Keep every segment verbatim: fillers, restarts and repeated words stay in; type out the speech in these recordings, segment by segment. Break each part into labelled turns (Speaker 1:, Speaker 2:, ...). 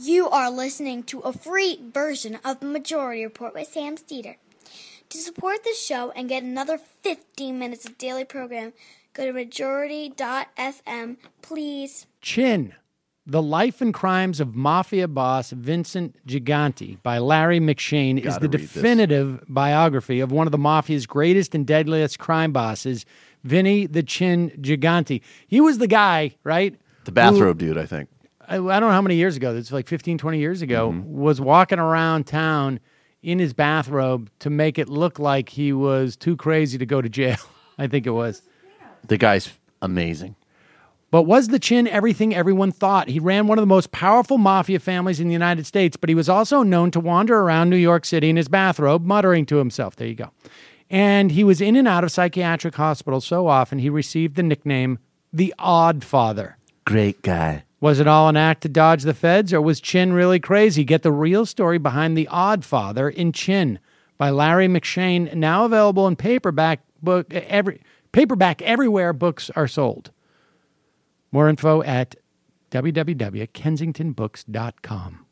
Speaker 1: You are listening to a free version of the Majority Report with Sam Steeder. To support the show and get another fifteen minutes of daily program, go to majority dot f m, please.
Speaker 2: Chin, The Life and Crimes of Mafia Boss Vincent Gigante by Larry McShane is the definitive this. biography of one of the Mafia's greatest and deadliest crime bosses, Vinny the Chin Gigante. He was the guy, right?
Speaker 3: The bathrobe who, dude, I think.
Speaker 2: I, I don't know how many years ago, it's like fifteen, twenty years ago, mm-hmm. was walking around town in his bathrobe to make it look like he was too crazy to go to jail. I think it was.
Speaker 3: The guy's amazing.
Speaker 2: But was the Chin everything everyone thought? He ran one of the most powerful mafia families in the United States, but he was also known to wander around New York City in his bathrobe, muttering to himself. There you go. And he was in and out of psychiatric hospitals so often he received the nickname the Odd Father.
Speaker 3: Great guy.
Speaker 2: Was it all an act to dodge the feds, or was Chin really crazy? Get the real story behind the Odd Father in Chin by Larry McShane, now available in paperback book every paperback everywhere books are sold. More info at w w w dot kensington books dot com.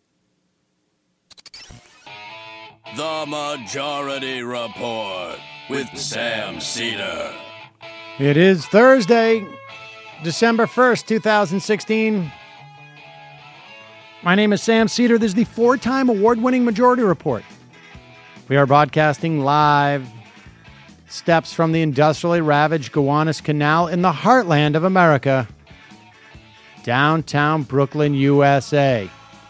Speaker 4: The Majority Report with Sam Steeder.
Speaker 2: It is Thursday, December first, twenty sixteen. My name is Sam Steeder. This is the four-time award-winning Majority Report. We are broadcasting live steps from the industrially ravaged Gowanus Canal in the heartland of America, downtown Brooklyn, U S A.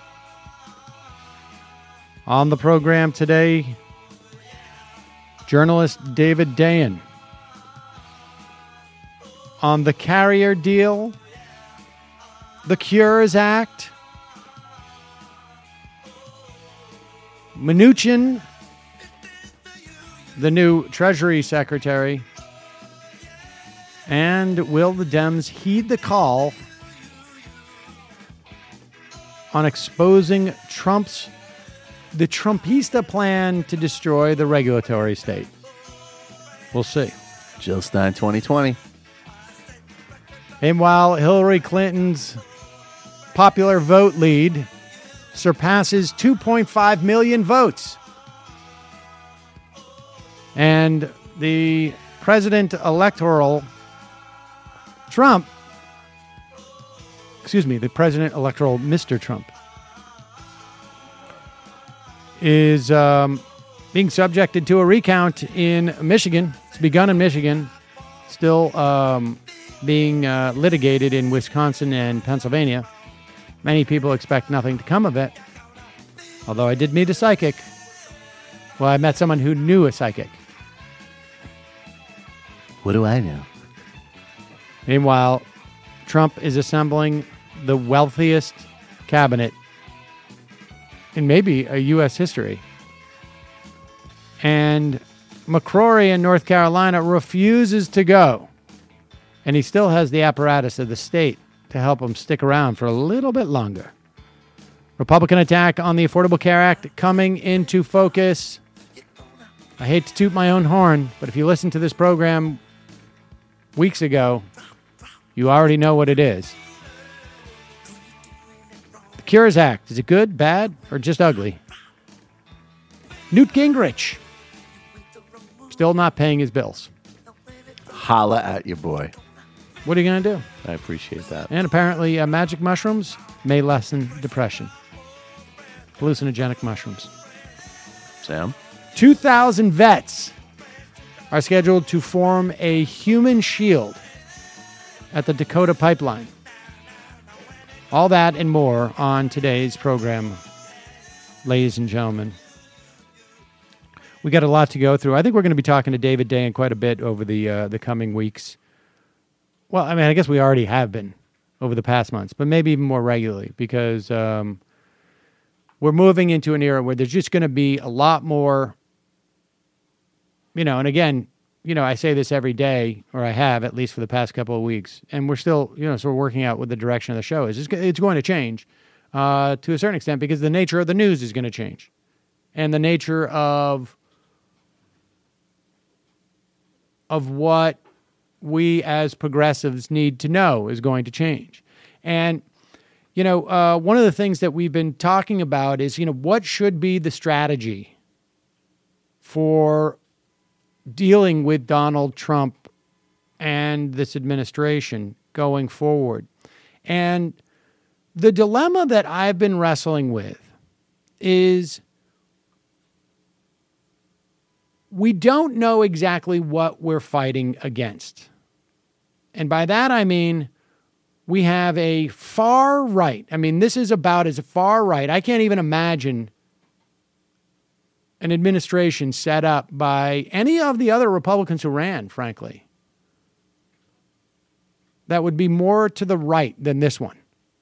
Speaker 2: On the program today, journalist David Dayen. On the Carrier deal, the Cures Act, Mnuchin, the new Treasury Secretary, and will the Dems heed the call on exposing Trump's, the Trumpista plan to destroy the regulatory state? We'll see.
Speaker 3: Jill Stein twenty twenty.
Speaker 2: Meanwhile, Hillary Clinton's popular vote lead surpasses two point five million votes. And the president electoral Trump, excuse me, the president electoral Mister Trump is um, being subjected to a recount in Michigan. It's begun in Michigan, still um, being uh, litigated in Wisconsin and Pennsylvania. Many people expect nothing to come of it, although I did meet a psychic. Well, I met someone who knew a psychic.
Speaker 3: What do I know?
Speaker 2: Meanwhile, Trump is assembling the wealthiest cabinet in maybe a U S history. And McCrory in North Carolina refuses to go. And he still has the apparatus of the state to help him stick around for a little bit longer. Republican attack on the Affordable Care Act coming into focus. I hate to toot my own horn, but if you listened to this program weeks ago, you already know what it is. The Cures Act, is it good, bad, or just ugly? Newt Gingrich, still not paying his bills.
Speaker 3: Holla at your boy.
Speaker 2: What are you going to do?
Speaker 3: I appreciate that.
Speaker 2: And apparently uh, magic mushrooms may lessen depression. Hallucinogenic mushrooms.
Speaker 3: Sam?
Speaker 2: two thousand vets are scheduled to form a human shield at the Dakota Pipeline. All that and more on today's program, ladies and gentlemen. We got a lot to go through. I think we're going to be talking to David Dayen quite a bit over the uh, the coming weeks. Well, I mean, I guess we already have been over the past months, but maybe even more regularly, because um, we're moving into an era where there's just going to be a lot more, you know, and again, you know, I say this every day, or I have at least for the past couple of weeks, and we're still, you know, so we're working out what the direction of the show is. It's, it's going to change uh, to a certain extent because the nature of the news is going to change. And the nature of of what we as progressives need to know is going to change. And, you know, uh, one of the things that we've been talking about is, you know, what should be the strategy for dealing with Donald Trump and this administration going forward. And the dilemma that I've been wrestling with is we don't know exactly what we're fighting against. And by that, I mean, we have a far right. I mean, this is about as far right. I can't even imagine an administration set up by any of the other Republicans who ran, frankly, that would be more to the right than this one.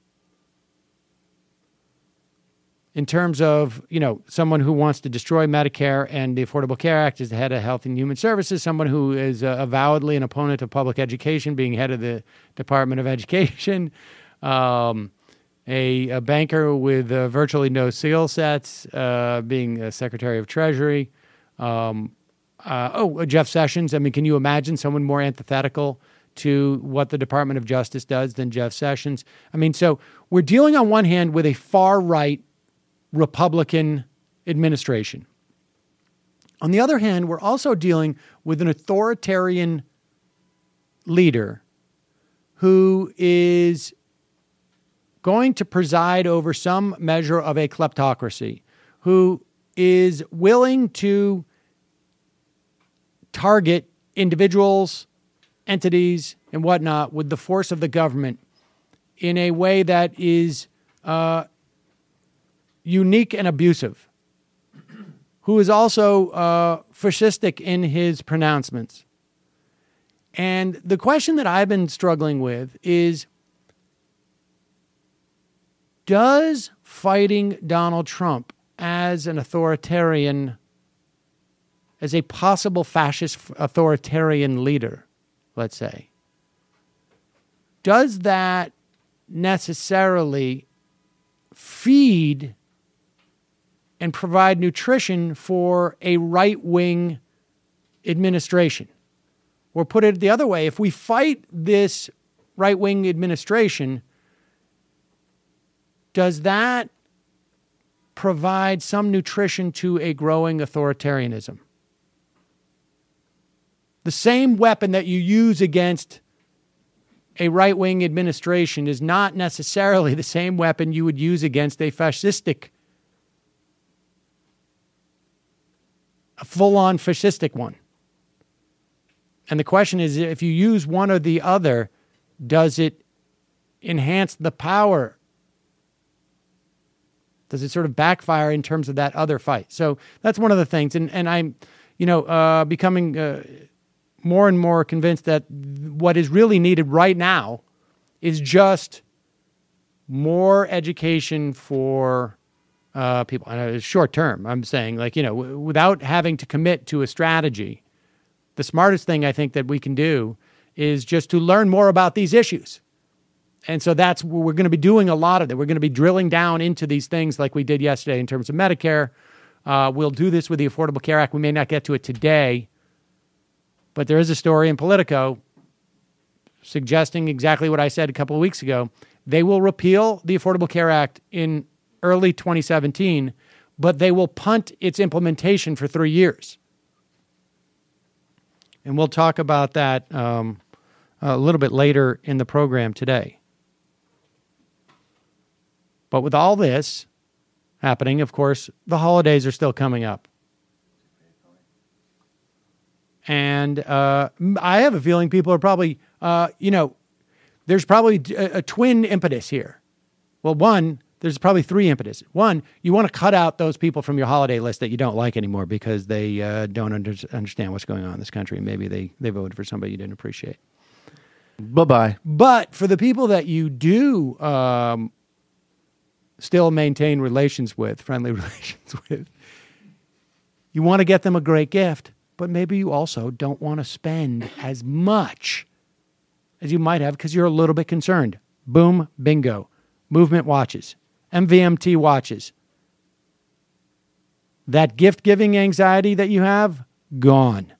Speaker 2: In terms of, you know, someone who wants to destroy Medicare and the Affordable Care Act as the head of Health and Human Services, someone who is uh, avowedly an opponent of public education, being head of the Department of Education, um, a, a banker with uh, virtually no skill sets, uh, being a Secretary of Treasury. Um, uh, oh, Jeff Sessions. I mean, can you imagine someone more antithetical to what the Department of Justice does than Jeff Sessions? I mean, so we're dealing on one hand with a far-right Republican administration. On the other hand, we're also dealing with an authoritarian leader who is going to preside over some measure of a kleptocracy, who is willing to target individuals, entities, and whatnot with the force of the government in a way that is uh, unique and abusive, who is also uh, fascistic in his pronouncements. And the question that I've been struggling with is, does fighting Donald Trump as an authoritarian, as a possible fascist authoritarian leader, let's say, does that necessarily feed and provide nutrition for a right-wing administration? Or put it the other way, if we fight this right-wing administration, does that provide some nutrition to a growing authoritarianism? The same weapon that you use against a right-wing administration is not necessarily the same weapon you would use against a fascistic, a full-on fascistic one. And the question is, if you use one or the other, does it enhance the power? Does it sort of backfire in terms of that other fight? So that's one of the things. And and I'm, you know, uh, becoming uh, more and more convinced that what is really needed right now is just more education for uh, people. I know it's short term. I'm saying, like, you know, w- without having to commit to a strategy, the smartest thing I think that we can do is just to learn more about these issues. And so that's where we're going to be doing a lot of it. We're going to be drilling down into these things like we did yesterday in terms of Medicare. Uh, we'll do this with the Affordable Care Act. We may not get to it today, but there is a story in Politico suggesting exactly what I said a couple of weeks ago. They will repeal the Affordable Care Act in early twenty seventeen, but they will punt its implementation for three years. And we'll talk about that um, a little bit later in the program today. But with all this happening, of course, the holidays are still coming up. And uh, I have a feeling people are probably, uh, you know, there's probably a, a twin impetus here. Well, one, there's probably three impetus. One, you want to cut out those people from your holiday list that you don't like anymore because they uh, don't under- understand what's going on in this country. Maybe they, they voted for somebody you didn't appreciate.
Speaker 3: Bye-bye.
Speaker 2: But for the people that you do um, still maintain relations with, friendly relations with, you want to get them a great gift, but maybe you also don't want to spend as much as you might have because you're a little bit concerned. Boom, bingo. Movement watches. M V M T watches. That gift-giving anxiety that you have, gone.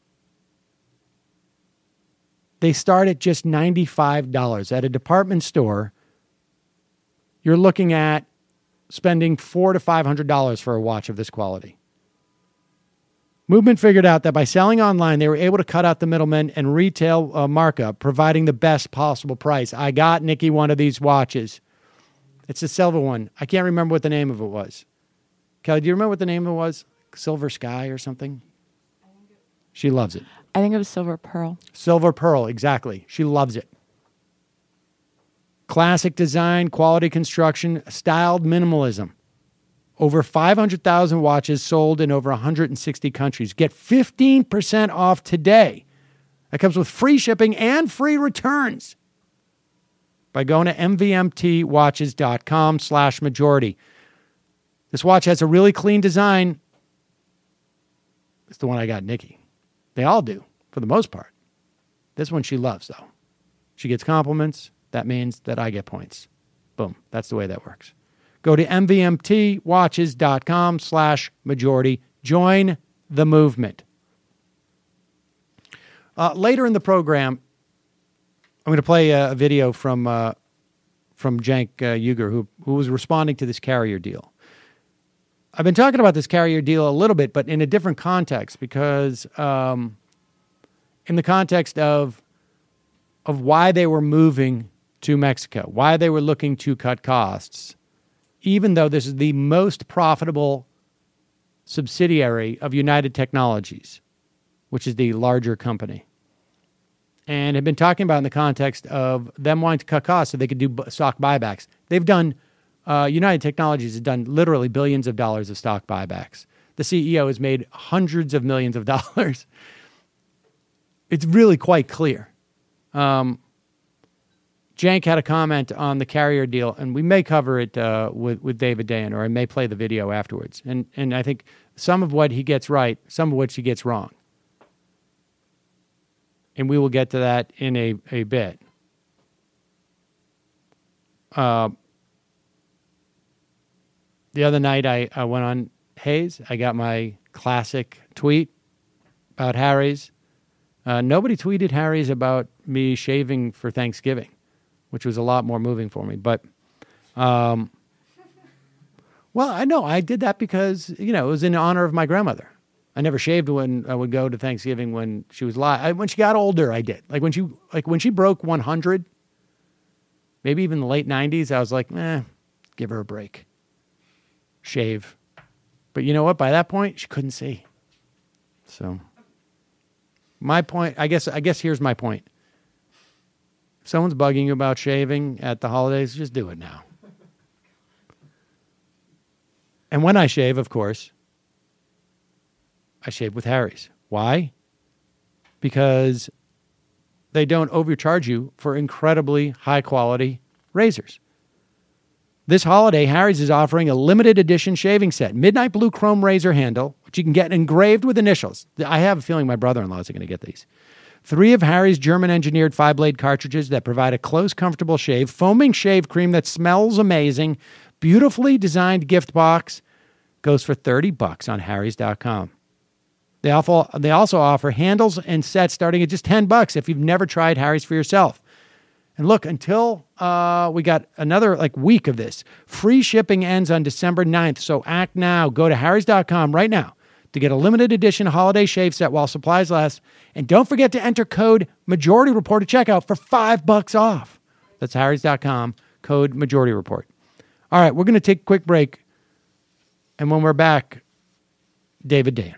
Speaker 2: They start at just ninety-five dollars at a department store. you're looking at spending four to five hundred dollars for a watch of this quality. Movement figured out that by selling online, they were able to cut out the middlemen and retail uh, markup, providing the best possible price. I got Nikki one of these watches. It's a silver one. I can't remember what the name of it was. Kelly, do you remember what the name of it was? Silver Sky or something? She loves it.
Speaker 5: I think it was Silver Pearl.
Speaker 2: Silver Pearl, exactly. She loves it. Classic design, quality construction, styled minimalism. Over five hundred thousand watches sold in over one hundred sixty countries. Get fifteen percent off today. That comes with free shipping and free returns by going to mvmtwatches.com slash majority. This watch has a really clean design. It's the one I got Nikki. They all do, for the most part. This one she loves, though. She gets compliments. That means that I get points. Boom. That's the way that works. Go to mvmtwatches.com slash majority. Join the movement. Uh, later in the program, I'm going to play a, a video from uh, from Cenk uh, Uygur, who, who was responding to this Carrier deal. I've been talking about this Carrier deal a little bit, but in a different context, because um, in the context of of why they were moving to Mexico, why they were looking to cut costs, even though this is the most profitable subsidiary of United Technologies, which is the larger company, and have been talking about in the context of them wanting to cut costs so they could do stock buybacks. They've done, uh, United Technologies has done literally billions of dollars of stock buybacks. The C E O has made hundreds of millions of dollars. It's really quite clear. Um, Cenk had a comment on the Carrier deal, and we may cover it uh, with, with David Dayen, or I may play the video afterwards. And and I think some of what he gets right, some of what he gets wrong. And we will get to that in a, a bit. Uh, the other night, I, I went on Hayes. I got my classic tweet about Harry's. Uh, nobody tweeted Harry's about me shaving for Thanksgiving, which was a lot more moving for me. But, um, well, I know I did that because, you know, it was in honor of my grandmother. I never shaved when I would go to Thanksgiving when she was alive. I, when she got older, I did. Like when she, like when she broke one hundred, maybe even the late nineties, I was like, eh, give her a break. Shave. But you know what? By that point, she couldn't see. So my point, I guess, I guess here's my point. If someone's bugging you about shaving at the holidays, just do it now. And when I shave, of course, I shave with Harry's. Why? Because they don't overcharge you for incredibly high-quality razors. This holiday, Harry's is offering a limited edition shaving set, midnight blue chrome razor handle, which you can get engraved with initials. I have a feeling my brother-in-law is going to get these. Three of Harry's German-engineered five-blade cartridges that provide a close, comfortable shave, foaming shave cream that smells amazing, beautifully designed gift box, goes for thirty bucks on harrys dot com. They also, they also offer handles and sets starting at just ten bucks if you've never tried Harry's for yourself. And look, until uh, we got another like week of this, free shipping ends on December ninth, so act now. Go to harrys dot com right now to get a limited edition holiday shave set while supplies last. And don't forget to enter code Majority Report at checkout for five bucks off. That's harrys dot com, code Majority Report. All right, we're going to take a quick break. And when we're back, David Dayen.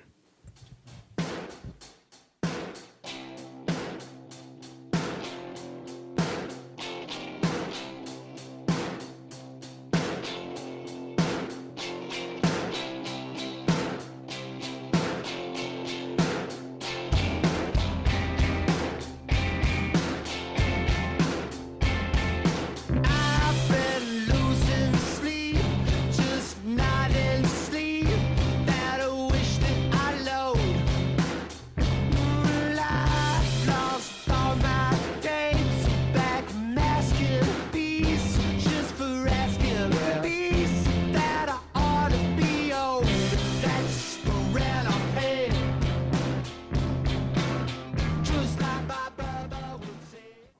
Speaker 6: Sleep, just not in sleep. That I wish that I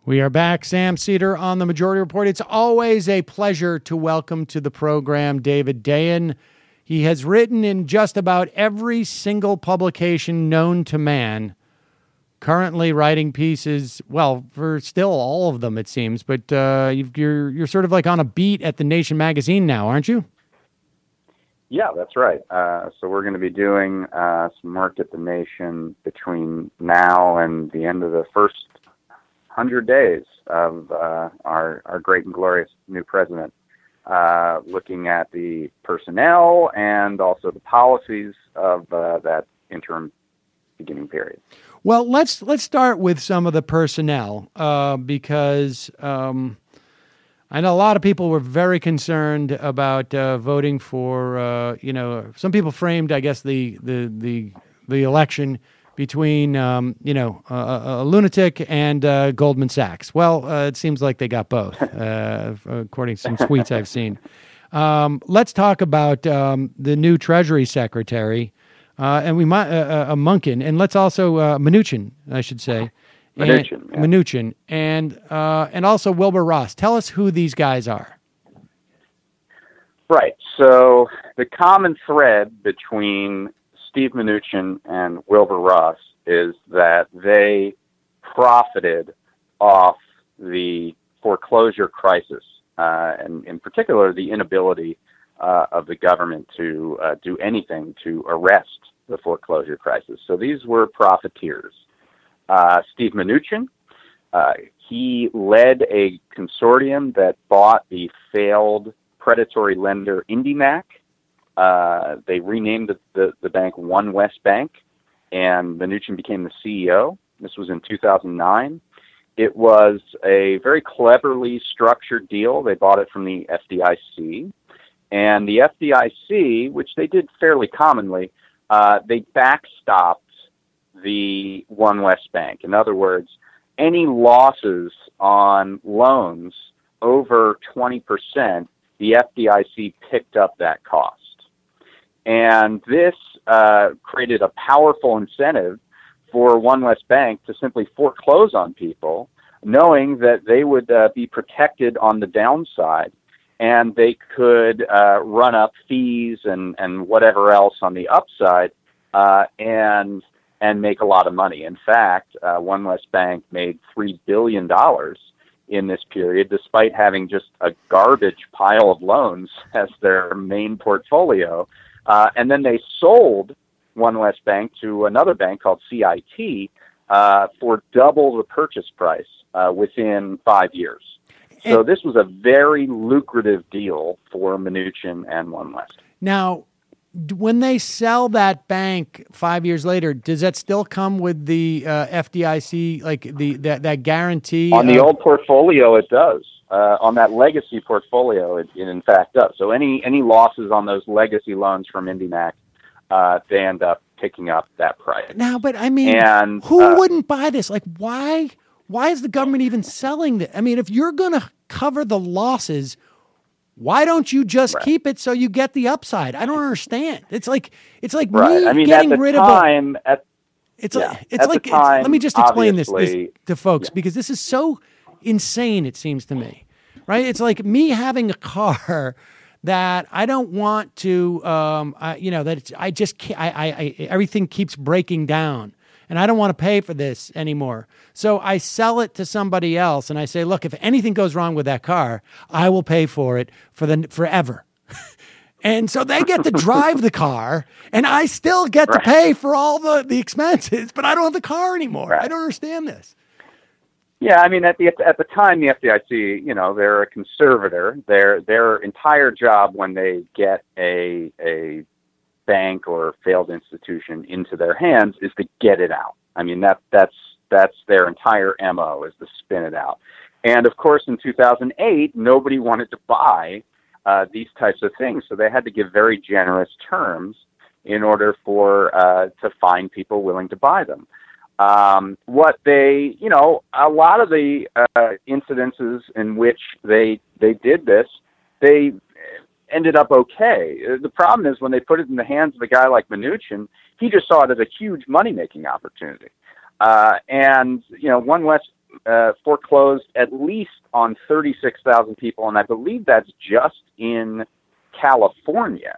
Speaker 2: We are back. Sam Seder on the Majority Report. It's always a pleasure to welcome to the program David Dayen. He has written in just about every single publication known to man, currently writing pieces, well, for still all of them, it seems, but uh, you've, you're you're sort of like on a beat at The Nation magazine now, aren't you?
Speaker 5: Yeah, that's right. Uh, so we're going to be doing uh, some work at The Nation between now and the end of the first hundred days of uh, our, our great and glorious new president, uh, looking at the personnel and also the policies of uh, that interim beginning period.
Speaker 2: Well, let's let's start with some of the personnel uh, because um, I know a lot of people were very concerned about uh, voting for. Uh, you know, some people framed, I guess, the the the, the election between um, you know a, a lunatic and uh, Goldman Sachs. Well, uh, it seems like they got both, uh, according to some tweets I've seen. Um, let's talk about um, the new Treasury Secretary. Uh, and we might uh, uh, Munkin, and let's also uh, Mnuchin, I should say,
Speaker 5: Mnuchin,
Speaker 2: and,
Speaker 5: yeah.
Speaker 2: Mnuchin, and uh, and also Wilbur Ross. Tell us who these guys are.
Speaker 5: Right. So the common thread between Steve Mnuchin and Wilbur Ross is that they profited off the foreclosure crisis, uh, and in particular the inability Uh, of the government to uh, do anything to arrest the foreclosure crisis. So these were profiteers. Uh, Steve Mnuchin, uh, he led a consortium that bought the failed predatory lender IndyMac. Uh, they renamed the, the, the bank One West Bank, and Mnuchin became the C E O. This was in two thousand nine. It was a very cleverly structured deal. They bought it from the F D I C. And the F D I C, which they did fairly commonly, uh, they backstopped the One West Bank. In other words, any losses on loans over twenty percent, the F D I C picked up that cost. And this uh, created a powerful incentive for One West Bank to simply foreclose on people, knowing that they would uh, be protected on the downside, and they could uh, run up fees and, and whatever else on the upside, uh, and and make a lot of money. In fact, uh, One West Bank made three billion dollars in this period, despite having just a garbage pile of loans as their main portfolio. Uh, and then they sold One West Bank to another bank called C I T uh, for double the purchase price uh, within five years. So this was a very lucrative deal for Mnuchin and One West.
Speaker 2: Now, d- when they sell that bank five years later, does that still come with the uh, F D I C, like the that, that guarantee?
Speaker 5: On the
Speaker 2: of-
Speaker 5: old portfolio, it does. Uh, on that legacy portfolio, it, it in fact does. So any any losses on those legacy loans from IndyMac, uh, they end up picking up that price.
Speaker 2: Now, but I mean,
Speaker 5: And,
Speaker 2: who
Speaker 5: uh,
Speaker 2: wouldn't buy this? Like, why? Why is the government even selling this? I mean, if you're going to cover the losses, why don't you just
Speaker 5: Right.
Speaker 2: keep it so you get the upside? I don't understand. It's like it's like
Speaker 5: Right.
Speaker 2: me
Speaker 5: I mean,
Speaker 2: getting
Speaker 5: at the
Speaker 2: rid
Speaker 5: time,
Speaker 2: of a.
Speaker 5: at
Speaker 2: It's
Speaker 5: yeah,
Speaker 2: like it's
Speaker 5: at the
Speaker 2: like it's,
Speaker 5: time,
Speaker 2: let me just explain this, this
Speaker 5: obviously-
Speaker 2: to folks
Speaker 5: yeah.
Speaker 2: because this is so insane. It seems to me, right? It's like me having a car that I don't want to, um, I, you know, that it's, I just can't, I, I, I, everything keeps breaking down. And I don't want to pay for this anymore. So I sell it to somebody else and I say, look, if anything goes wrong with that car, I will pay for it for the forever. And so they get to drive the car and I still get
Speaker 5: Right.
Speaker 2: to pay for all the, the expenses, but I don't have the car anymore.
Speaker 5: Right.
Speaker 2: I don't understand this.
Speaker 5: Yeah, I mean, at the at the time, the F D I C, you know, they're a conservator. Their their entire job when they get a a bank or failed institution into their hands is to get it out. I mean, that that's that's their entire M O, is to spin it out. And of course, in two thousand eight, nobody wanted to buy uh, these types of things, so they had to give very generous terms in order for uh, to find people willing to buy them. Um, what they, you know, a lot of the uh, incidences in which they they did this, they ended up okay. The problem is when they put it in the hands of a guy like Mnuchin, he just saw it as a huge money-making opportunity. Uh, and, you know, One West uh, foreclosed at least on thirty-six thousand people, and I believe that's just in California.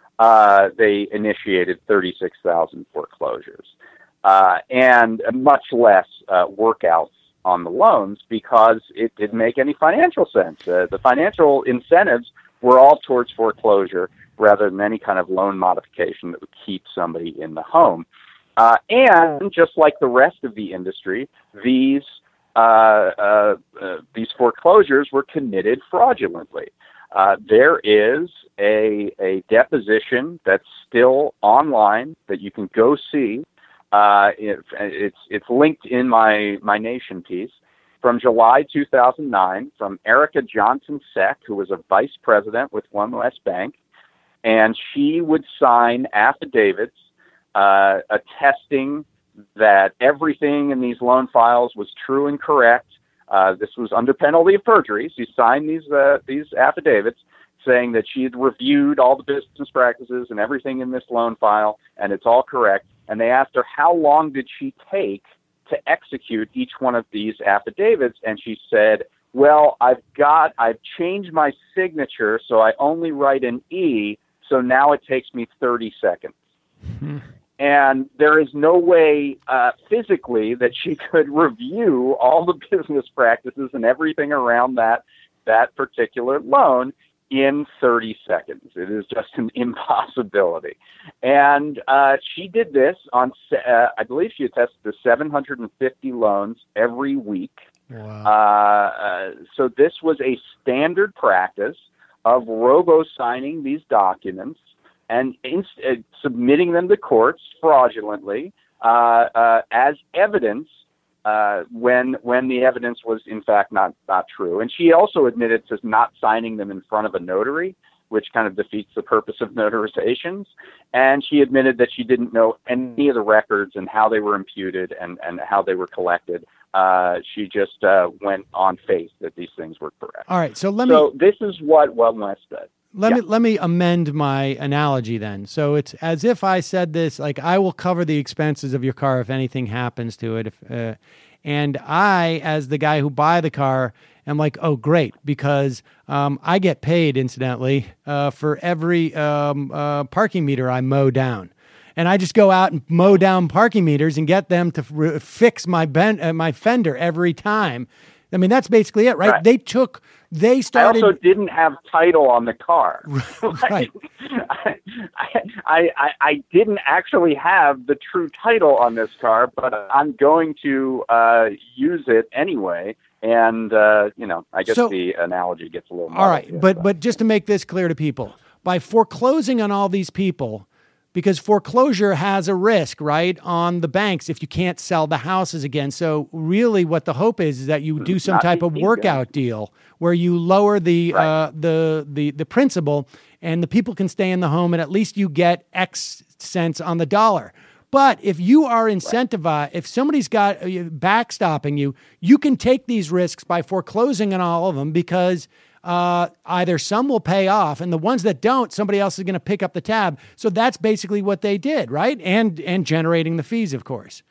Speaker 5: Uh, they initiated thirty-six thousand foreclosures, uh, and much less uh, workouts on the loans because it didn't make any financial sense. Uh, the financial incentives were all towards foreclosure rather than any kind of loan modification that would keep somebody in the home. Uh, and just like the rest of the industry, these uh, uh, uh, these foreclosures were committed fraudulently. Uh, there is a a deposition that's still online that you can go see. Uh, it, it's it's linked in my my Nation piece from July two thousand nine from Erica Johnson-Seck, who was a vice president with One West Bank, and she would sign affidavits uh, attesting that everything in these loan files was true and correct. Uh, this was under penalty of perjury. She signed these uh, these affidavits saying that she had reviewed all the business practices and everything in this loan file, and it's all correct. And they asked her, how long did she take to execute each one of these affidavits? And she said, well, I've got, I've changed my signature, so I only write an E, so now it takes me thirty seconds. Mm-hmm. And there is no way uh, physically that she could review all the business practices and everything around that that particular loan in thirty seconds. It is just an impossibility. And uh, she did this on, uh, I believe she attested to seven hundred fifty loans every week. Wow. Uh, uh, so this was a standard practice of robo-signing these documents and inst- uh, submitting them to courts fraudulently uh, uh, as evidence uh, when when the evidence was in fact not, not true. And she also admitted to not signing them in front of a notary, which kind of defeats the purpose of notarizations. And she admitted that she didn't know any of the records and how they were imputed and, and how they were collected. Uh, she just uh, went on faith that these things were correct.
Speaker 2: All right, so let
Speaker 5: so
Speaker 2: me...
Speaker 5: So this is what One West did.
Speaker 2: Let
Speaker 5: yeah.
Speaker 2: me let me amend my analogy then. So it's as if I said this, like, I will cover the expenses of your car if anything happens to it. If, uh, and I, as the guy who buy the car, am like, oh, great, because um, I get paid, incidentally, uh, for every um, uh, parking meter I mow down. And I just go out and mow down parking meters and get them to re- fix my ben- uh, my fender every time. I mean, that's basically it, right? right. They took, they started.
Speaker 5: I also didn't have title on the car.
Speaker 2: Right.
Speaker 5: I, I, I, I didn't actually have the true title on this car, but I'm going to uh, use it anyway. And, uh, you know, I guess so, the analogy gets a little more.
Speaker 2: All right. Here, but, but just to make this clear to people, by foreclosing on all these people, because foreclosure has a risk, right, on the banks if you can't sell the houses again. So really what the hope is is that you do some type of workout deal where you lower the right. uh, the the the principal and the people can stay in the home and at least you get X cents on the dollar. But if you are incentivized, right. if somebody's got uh, backstopping you, you can take these risks by foreclosing on all of them because Uh, either some will pay off, and the ones that don't, somebody else is going to pick up the tab. So that's basically what they did, right? And and generating the fees, of course.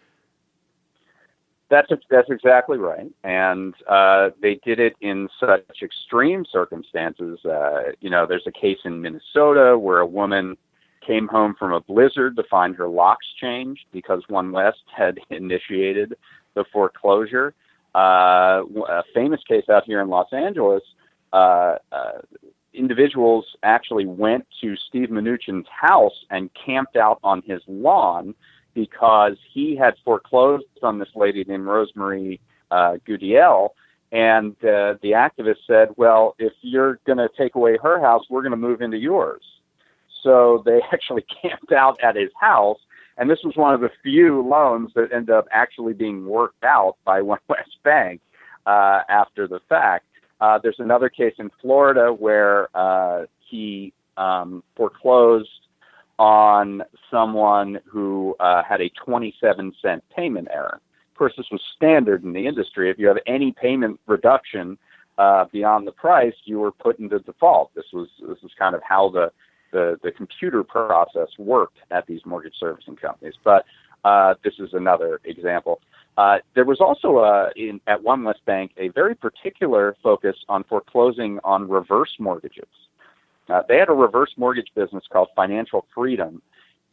Speaker 5: That's that's exactly right. And uh, they did it in such extreme circumstances. Uh, you know, there's a case in Minnesota where a woman came home from a blizzard to find her locks changed because One West had initiated the foreclosure. Uh, a famous case out here in Los Angeles. Uh, uh, individuals actually went to Steve Mnuchin's house and camped out on his lawn because he had foreclosed on this lady named Rosemary uh, Gudiel. And uh, the activist said, well, if you're going to take away her house, we're going to move into yours. So they actually camped out at his house. And this was one of the few loans that ended up actually being worked out by One West Bank uh, after the fact. Uh, there's another case in Florida where uh, he um, foreclosed on someone who uh, had a twenty-seven cent payment error. Of course, this was standard in the industry. If you have any payment reduction uh, beyond the price, you were put into default. This was this was kind of how the, the, the computer process worked at these mortgage servicing companies. But uh, this is another example. Uh, there was also uh, in, at One West Bank a very particular focus on foreclosing on reverse mortgages. Uh, they had a reverse mortgage business called Financial Freedom,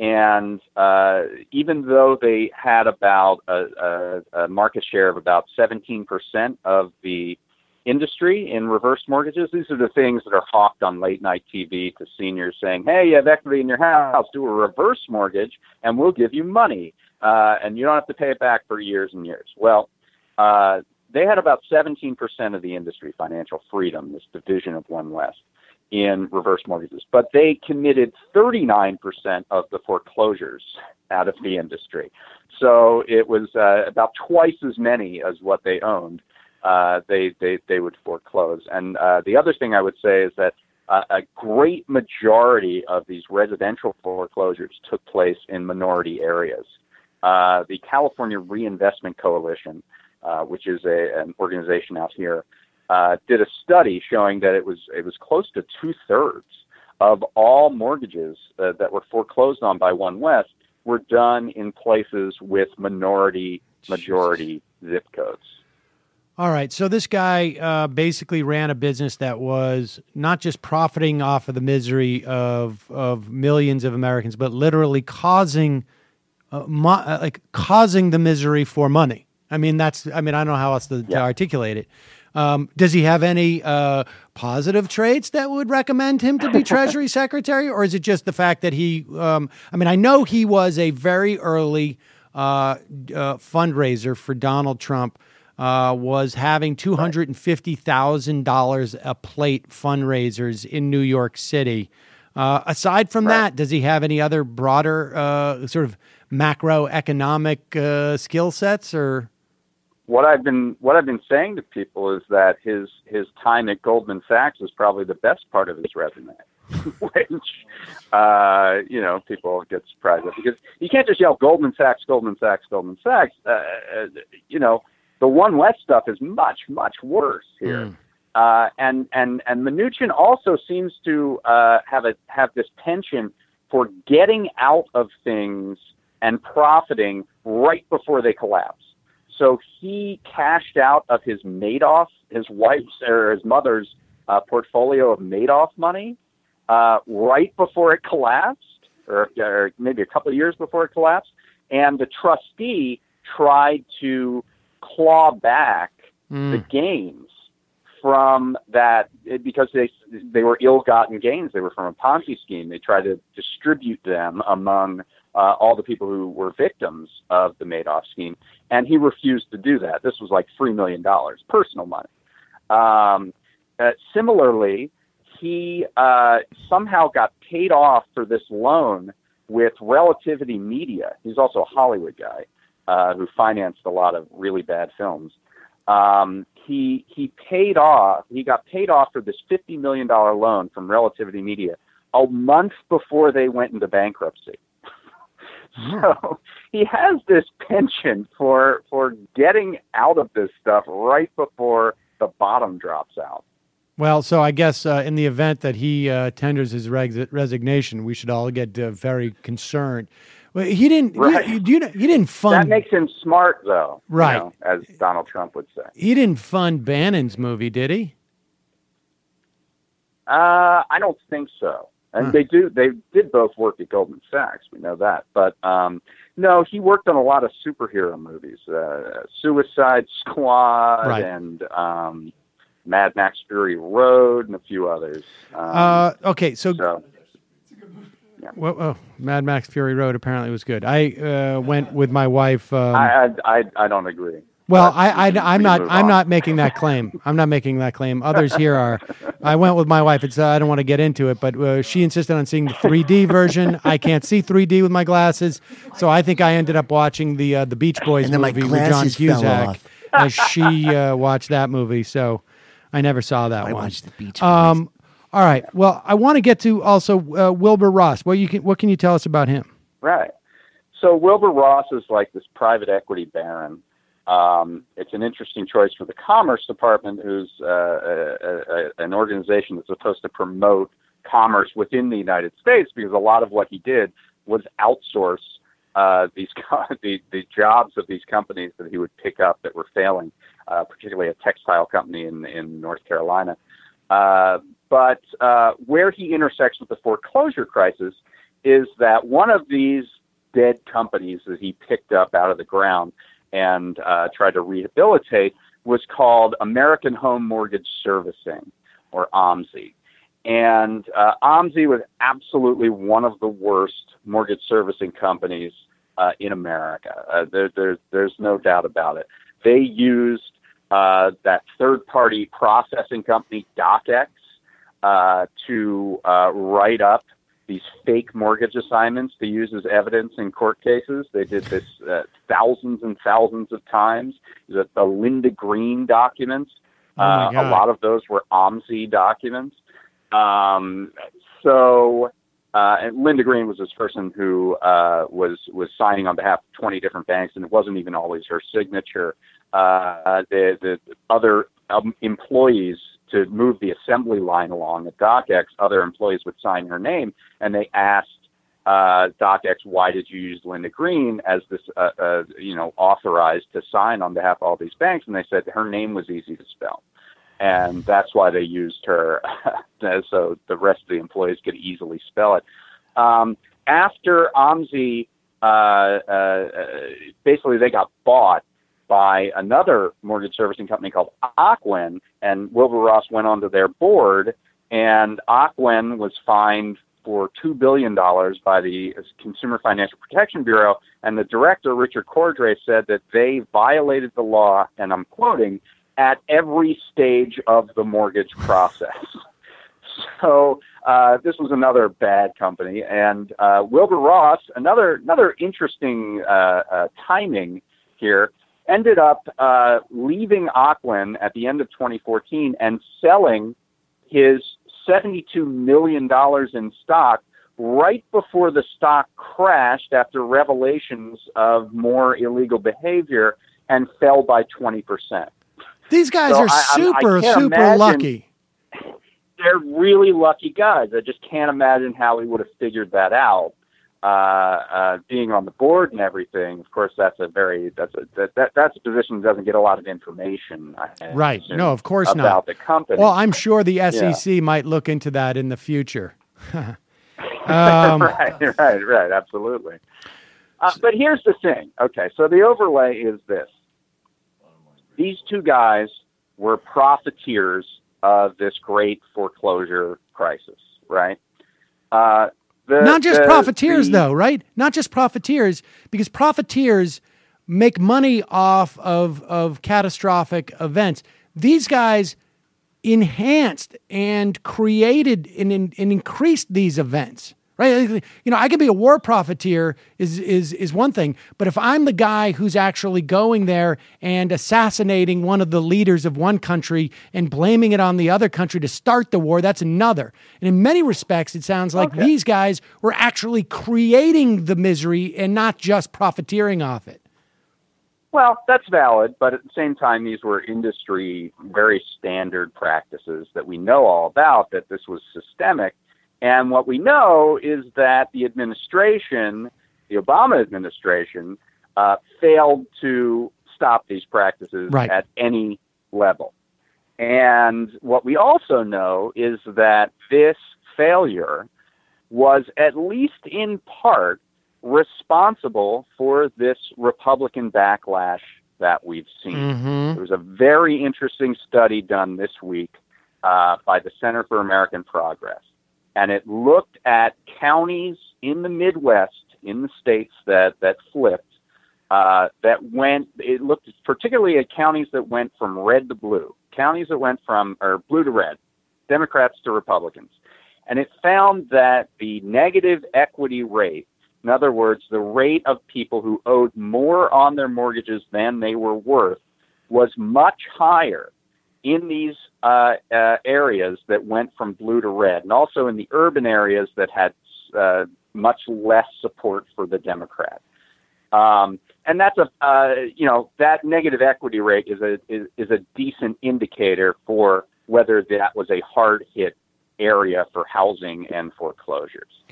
Speaker 5: and uh, even though they had about a, a, a market share of about seventeen percent of the industry in reverse mortgages, these are the things that are hawked on late night T V to seniors saying, hey, you have equity in your house, do a reverse mortgage and we'll give you money. Uh, and you don't have to pay it back for years and years. Well, uh, they had about seventeen percent of the industry, Financial Freedom, this division of One West, in reverse mortgages. But they committed thirty-nine percent of the foreclosures out of the industry. So it was uh, about twice as many as what they owned. Uh, they, they, they would foreclose. And uh, the other thing I would say is that uh, a great majority of these residential foreclosures took place in minority areas. Uh, the California Reinvestment Coalition, uh, which is a, an organization out here, uh, did a study showing that it was it was close to two thirds of all mortgages uh, that were foreclosed on by One West were done in places with minority majority zip codes.
Speaker 2: All right, so this guy uh, basically ran a business that was not just profiting off of the misery of of millions of Americans, but literally causing. Uh, mo- uh, like causing the misery for money. I mean, that's, I mean, I don't know how else to,
Speaker 5: yeah.
Speaker 2: to articulate it. Um, does he have any uh, positive traits that would recommend him to be Treasury Secretary? Or is it just the fact that he, um, I mean, I know he was a very early uh, uh, fundraiser for Donald Trump, uh, was having two hundred fifty thousand dollars a plate fundraisers in New York City. Uh, aside from
Speaker 5: right.
Speaker 2: that, does he have any other broader uh, sort of macroeconomic uh, skill sets? Or
Speaker 5: what I've been what I've been saying to people is that his his time at Goldman Sachs is probably the best part of his resume, which uh, you know people get surprised at, because you can't just yell Goldman Sachs, Goldman Sachs, Goldman Sachs. Uh, you know, the One West stuff is much much worse here. Mm. Uh, and and and Mnuchin also seems to uh, have a have this penchant for getting out of things and profiting right before they collapse. So he cashed out of his Madoff, his wife's or his mother's uh, portfolio of Madoff money uh, right before it collapsed, or, or maybe a couple of years before it collapsed. And the trustee tried to claw back mm. the gains from that, because they they were ill-gotten gains. They were from a Ponzi scheme. They tried to distribute them among uh, all the people who were victims of the Madoff scheme, and he refused to do that. This was like three million dollars, personal money. Um, uh, similarly, he uh, somehow got paid off for this loan with Relativity Media. He's also a Hollywood guy uh, who financed a lot of really bad films. Um, he he paid off. He got paid off for this fifty million dollars loan from Relativity Media a month before they went into bankruptcy. So he has this penchant for for getting out of this stuff right before the bottom drops out.
Speaker 2: Well, so I guess uh, in the event that he uh, tenders his res- resignation, we should all get uh, very concerned. Well, he didn't.
Speaker 5: Right.
Speaker 2: You, you, he didn't fund.
Speaker 5: That makes him smart, though.
Speaker 2: Right,
Speaker 5: you know, as Donald Trump would say.
Speaker 2: He didn't fund Bannon's movie, did he?
Speaker 5: Uh, I don't think so. And huh. they do. They did both work at Goldman Sachs. We know that. But um, no, he worked on a lot of superhero movies, uh, Suicide Squad,
Speaker 2: right.
Speaker 5: and um, Mad Max Fury Road, and a few others. Um,
Speaker 2: uh, okay, so.
Speaker 5: so Yeah.
Speaker 2: Well, oh, Mad Max Fury Road apparently was good. I uh, went with my wife. Um,
Speaker 5: I, I I don't agree.
Speaker 2: Well,
Speaker 5: but
Speaker 2: I, I I'm not I'm
Speaker 5: on.
Speaker 2: not making that claim. I'm not making that claim. Others here are. I went with my wife. It's uh, I don't want to get into it, but uh, she insisted on seeing the three D version. I can't see three D with my glasses, so I think I ended up watching the uh, the Beach Boys movie with John Cusack as she uh, watched that movie. So I never saw that
Speaker 3: I
Speaker 2: one.
Speaker 3: I watched the Beach Boys.
Speaker 2: Um, All right. Well, I want to get to also uh, Wilbur Ross. What you can, what can you tell us about him?
Speaker 5: Right. So Wilbur Ross is like this private equity baron. Um, it's an interesting choice for the Commerce Department, who's uh, a, a, an organization that's supposed to promote commerce within the United States, because a lot of what he did was outsource uh, these co- the, the jobs of these companies that he would pick up that were failing, uh, particularly a textile company in, in North Carolina. Uh, but uh, where he intersects with the foreclosure crisis is that one of these dead companies that he picked up out of the ground and uh, tried to rehabilitate was called American Home Mortgage Servicing, or A M S I. And uh, A M S I was absolutely one of the worst mortgage servicing companies uh, in America. Uh, there, there, there's no doubt about it. They used uh, that third-party processing company, DocX, uh, to uh, write up these fake mortgage assignments to use as evidence in court cases. They did this uh, thousands and thousands of times. The, the Linda Green documents,
Speaker 2: Oh my
Speaker 5: uh,
Speaker 2: God.
Speaker 5: a lot of those were A M S I documents. Um, so, uh, and Linda Green was this person who uh, was was signing on behalf of twenty different banks, and it wasn't even always her signature. Uh, the, the other um, employees to move the assembly line along at DocX, other employees would sign her name, and they asked uh, DocX, why did you use Linda Green as this, uh, uh, you know, authorized to sign on behalf of all these banks? And they said her name was easy to spell. And that's why they used her so the rest of the employees could easily spell it. Um, after A M S I, uh, uh, basically they got bought by another mortgage servicing company called Ocwen, and Wilbur Ross went onto their board, and Ocwen was fined for two billion dollars by the Consumer Financial Protection Bureau, and the director, Richard Cordray, said that they violated the law, and I'm quoting, at every stage of the mortgage process. So uh, this was another bad company. And uh, Wilbur Ross, another another interesting uh, uh, timing here, ended up uh, leaving Ocwen at the end of twenty fourteen and selling his seventy-two million dollars in stock right before the stock crashed after revelations of more illegal behavior and fell by twenty percent.
Speaker 2: These guys
Speaker 5: So
Speaker 2: are
Speaker 5: I- I'm- I
Speaker 2: super,
Speaker 5: can't
Speaker 2: super
Speaker 5: imagine-
Speaker 2: lucky.
Speaker 5: They're really lucky guys. I just can't imagine how he would have figured that out. Uh, uh, being on the board and everything, of course, that's a very that's a that, that that's a position that doesn't get a lot of information. I
Speaker 2: Right.
Speaker 5: assume,
Speaker 2: No, of course
Speaker 5: about
Speaker 2: not.
Speaker 5: the company.
Speaker 2: Well, I'm sure the S E C might look into that in the future. um,
Speaker 5: right, right, right. Absolutely. Uh, but here's the thing. Okay, so the overlay is this: these two guys were profiteers of this great foreclosure crisis, right? Uh, the,
Speaker 2: Not just
Speaker 5: the-
Speaker 2: profiteers,
Speaker 5: the-
Speaker 2: though, right? Not just profiteers, because profiteers make money off of, of catastrophic events. These guys enhanced and created and, and increased these events, right? You know, I could be a war profiteer is, is, is one thing, but if I'm the guy who's actually going there and assassinating one of the leaders of one country and blaming it on the other country to start the war, that's another. And in many respects, it sounds like
Speaker 5: Okay.
Speaker 2: these guys were actually creating the misery and not just profiteering off it.
Speaker 5: Well, that's valid, but at the same time, these were industry, very standard practices that we know all about, that this was systemic. And what we know is that the administration, the Obama administration, uh, failed to stop these practices
Speaker 2: Right.
Speaker 5: at any level. And what we also know is that this failure was at least in part responsible for this Republican backlash that we've seen.
Speaker 2: Mm-hmm.
Speaker 5: There was a very interesting study done this week uh, by the Center for American Progress, and it looked at counties in the Midwest, in the states that, that flipped, uh, that went, it looked particularly at counties that went from red to blue, counties that went from, or blue to red, Democrats to Republicans. And it found that the negative equity rate, in other words, the rate of people who owed more on their mortgages than they were worth, was much higher in these uh, uh, areas that went from blue to red, and also in the urban areas that had uh, much less support for the Democrat. Um, and that's a, uh, you know, that negative equity rate is a is, is a decent indicator for whether that was a hard hit area for housing and foreclosures.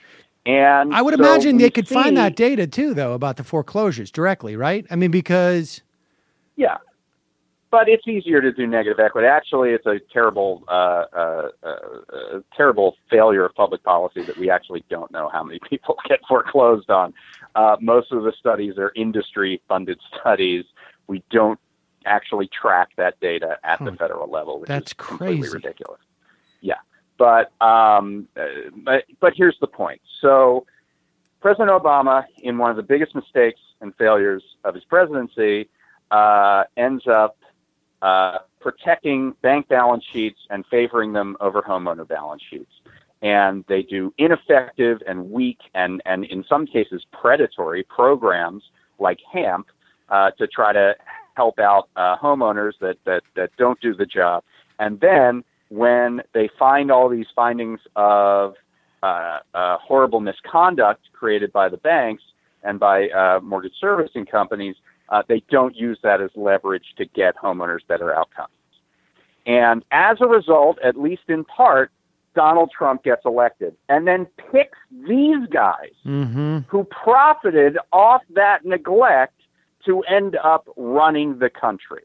Speaker 5: And
Speaker 2: I would
Speaker 5: so
Speaker 2: imagine they
Speaker 5: we
Speaker 2: could
Speaker 5: see,
Speaker 2: find that data too, though, about the foreclosures directly, right? I mean, because
Speaker 5: yeah, but it's easier to do negative equity. Actually, it's a terrible, uh, uh, uh, uh, terrible failure of public policy that we actually don't know how many people get foreclosed on. Uh, most of the studies are industry-funded studies. We don't actually track that data at the federal level, which
Speaker 2: That's
Speaker 5: is completely
Speaker 2: crazy.
Speaker 5: ridiculous. Yeah, but um, uh, but but here's the point. So President Obama, in one of the biggest mistakes and failures of his presidency, uh, ends up uh, protecting bank balance sheets and favoring them over homeowner balance sheets. And they do ineffective and weak and, and in some cases predatory programs like HAMP uh, to try to help out uh, homeowners that, that, that don't do the job. And then when they find all these findings of uh, uh, horrible misconduct created by the banks and by uh, mortgage servicing companies, uh, they don't use that as leverage to get homeowners better outcomes. And as a result, at least in part, Donald Trump gets elected and then picks these guys
Speaker 2: mm-hmm.
Speaker 5: who profited off that neglect to end up running the country.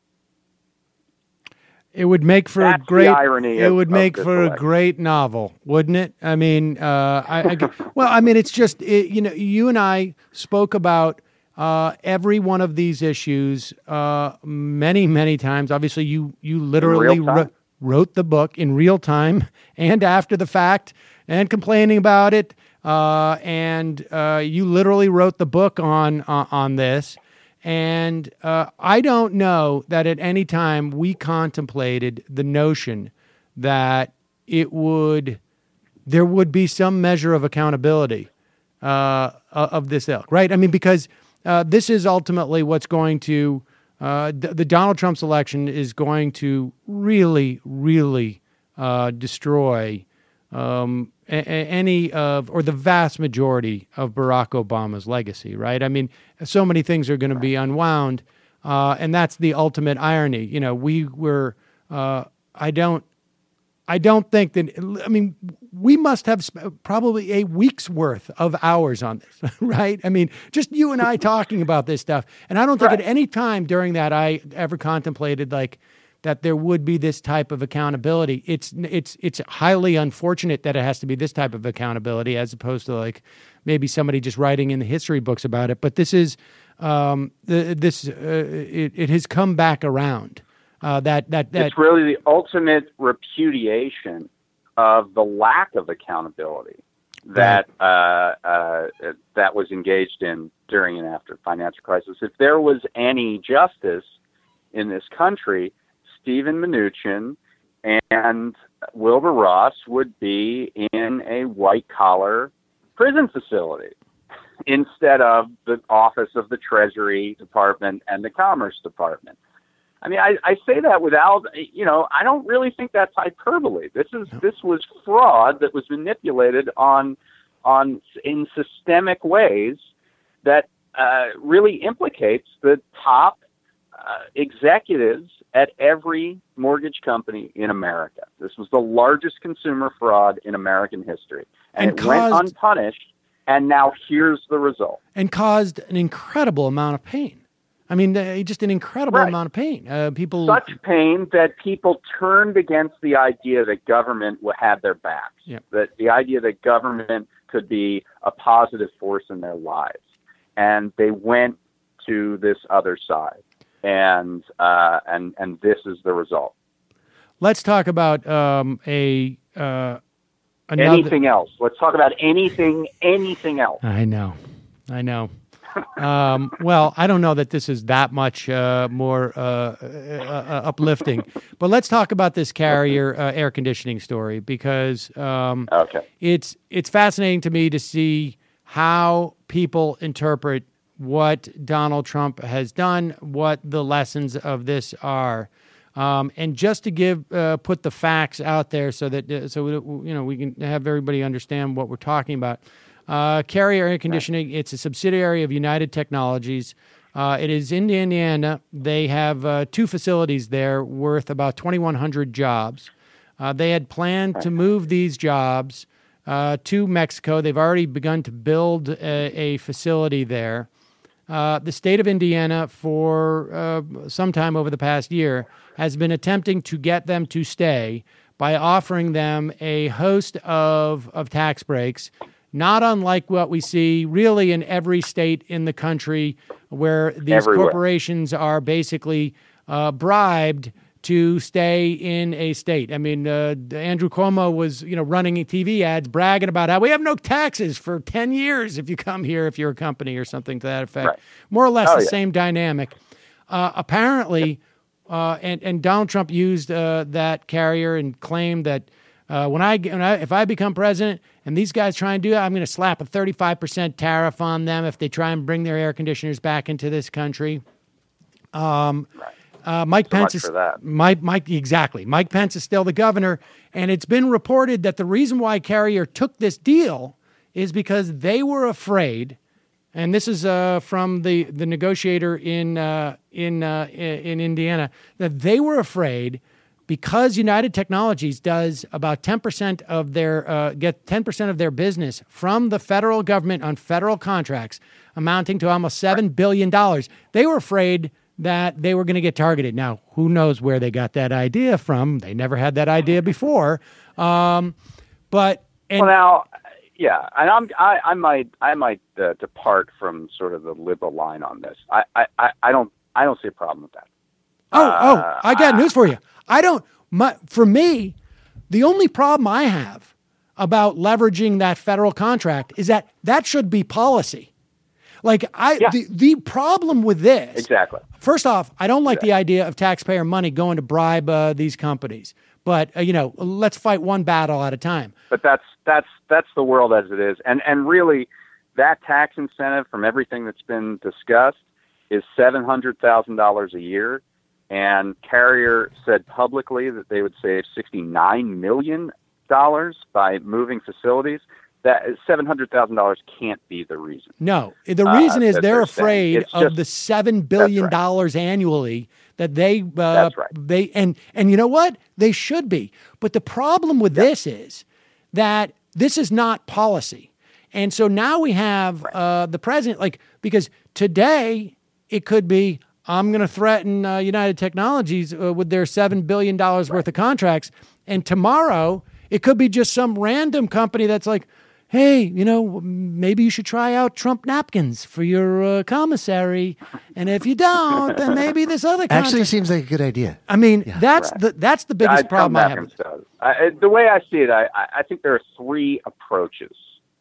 Speaker 2: It would make for
Speaker 5: That's
Speaker 2: a great.
Speaker 5: the irony
Speaker 2: it
Speaker 5: of-
Speaker 2: would
Speaker 5: of
Speaker 2: make
Speaker 5: this
Speaker 2: for a
Speaker 5: election.
Speaker 2: great novel, wouldn't it? I mean, uh, I, I get- well, I mean, it's just it, you know, you and I spoke about uh, every one of these issues uh, many, many times. Obviously, you you literally
Speaker 5: real time.
Speaker 2: wrote, wrote the book in real time and after the fact, and complaining about it. Uh, and uh, you literally wrote the book on uh, on this. And uh, I don't know that at any time we contemplated the notion that it would, there would be some measure of accountability uh, of this ilk, right? I mean, because uh, this is ultimately what's going to, uh, d- the Donald Trump's election is going to really, really uh, destroy um, a- a- any of, or the vast majority of Barack Obama's legacy, right? I mean, so many things are going to be unwound, uh, and that's the ultimate irony. You know, we were, uh, I don't, I don't think that, I mean, we must have sp- probably a week's worth of hours on this, right? I mean, just you and I talking about this stuff. And I don't think
Speaker 5: Right.
Speaker 2: at any time during that I ever contemplated like that there would be this type of accountability. It's it's it's highly unfortunate that it has to be this type of accountability as opposed to like maybe somebody just writing in the history books about it. But this is um, the, this uh, it, it has come back around. Uh, that that that
Speaker 5: It's really the ultimate repudiation of the lack of accountability that uh, uh, that was engaged in during and after the financial crisis. If there was any justice in this country, Steven Mnuchin and Wilbur Ross would be in a white-collar prison facility instead of the office of the Treasury Department and the Commerce Department. I mean, I, I say that without, you know, I don't really think that's hyperbole. This is this was fraud that was manipulated on on in systemic ways that uh, really implicates the top uh, executives at every mortgage company in America. This was the largest consumer fraud in American history, and,
Speaker 2: And
Speaker 5: it went
Speaker 2: caused-
Speaker 5: unpunished. And now here's the result.
Speaker 2: and caused an incredible amount of pain. I mean, uh, just an incredible
Speaker 5: Right.
Speaker 2: amount of pain. Uh, people,
Speaker 5: Such pain that people turned against the idea that government would have their backs,
Speaker 2: Yep.
Speaker 5: that the idea that government could be a positive force in their lives. And they went to this other side. And uh, and and this is the result.
Speaker 2: let's talk about um, a uh, another.
Speaker 5: Anything else? Let's talk about anything, anything else.
Speaker 2: I know, I know. um, well, I don't know that this is that much uh, more uh, uh, uh, uplifting, but let's talk about this Carrier uh, air conditioning story because um,
Speaker 5: Okay.
Speaker 2: it's it's fascinating to me to see how people interpret what Donald Trump has done, what the lessons of this are. Um, and just to give uh, put the facts out there so that uh, so you know we can have everybody understand what we're talking about. Uh, Carrier Air Conditioning, it's a subsidiary of United Technologies. Uh, it is in Indiana. They have uh, two facilities there worth about twenty-one hundred jobs. Uh, they had planned to move these jobs uh, to Mexico. They've already begun to build a, a facility there. Uh, the state of Indiana, for uh, some time over the past year, has been attempting to get them to stay by offering them a host of, of tax breaks, not unlike what we see really in every state in the country, where these
Speaker 5: Everywhere.
Speaker 2: corporations are basically uh, bribed to stay in a state. I mean, uh, Andrew Cuomo was, you know, running T V ads bragging about how we have no taxes for ten years if you come here, if you're a company or something to that effect.
Speaker 5: Right.
Speaker 2: More or less
Speaker 5: Oh,
Speaker 2: the
Speaker 5: yeah.
Speaker 2: same dynamic. Uh, apparently, uh, and, and Donald Trump used uh, that carrier and claimed that uh, when, I, when I, if I become president and these guys try and do that, I'm going to slap a thirty-five percent tariff on them if they try and bring their air conditioners back into this country. Um,
Speaker 5: Right.
Speaker 2: Uh, Mike
Speaker 5: So
Speaker 2: Pence
Speaker 5: much
Speaker 2: is
Speaker 5: for that.
Speaker 2: Mike. Mike exactly. Mike Pence is still the governor, and it's been reported that the reason why Carrier took this deal is because they were afraid. And this is uh, from the the negotiator in uh, in uh, in Indiana, that they were afraid because United Technologies does about ten percent of their uh, get ten percent of their business from the federal government on federal contracts, amounting to almost seven billion dollars. They were afraid that they were going to get targeted. Now, who knows where they got that idea from? They never had that idea before. Um, but and,
Speaker 5: well, now, yeah, and I'm, I, I might, I might uh, depart from sort of the liberal line on this. I, I, I- I don't, I don't see a problem with that.
Speaker 2: oh,
Speaker 5: Uh,
Speaker 2: oh, I got news for you. I don't. My, for me, the only problem I have about leveraging that federal contract is that that should be policy. Like I,
Speaker 5: Yeah.
Speaker 2: the, the problem with this,
Speaker 5: Exactly.
Speaker 2: first off, I don't like
Speaker 5: Exactly.
Speaker 2: the idea of taxpayer money going to bribe uh, these companies. But uh, you know, let's fight one battle at a time.
Speaker 5: But that's that's that's the world as it is, and and really, that tax incentive from everything that's been discussed is seven hundred thousand dollars a year, and Carrier said publicly that they would save sixty nine million dollars by moving facilities. That seven hundred thousand dollars can't be the reason.
Speaker 2: No, the
Speaker 5: Uh,
Speaker 2: reason is
Speaker 5: that
Speaker 2: they're
Speaker 5: they're saying.
Speaker 2: afraid
Speaker 5: It's
Speaker 2: of
Speaker 5: just-
Speaker 2: the seven billion
Speaker 5: right.
Speaker 2: dollars annually that they. Uh,
Speaker 5: That's right.
Speaker 2: They and and you know what? They should be. But the problem with this is that this is not policy, and so now we have uh, the president like because today it could be I'm going to threaten uh, United Technologies uh, with their seven billion dollars worth of contracts, and tomorrow it could be just some random company that's like, hey, you know, maybe you should try out Trump napkins for your uh, commissary, and if you don't, then maybe this other contract.
Speaker 3: Actually, seems like a good idea.
Speaker 2: I mean, that's
Speaker 5: Right.
Speaker 2: the that's the biggest
Speaker 5: I-
Speaker 2: problem I
Speaker 5: Tom
Speaker 2: have.
Speaker 5: Napkins does. I, the way I see it, I, I I think there are three approaches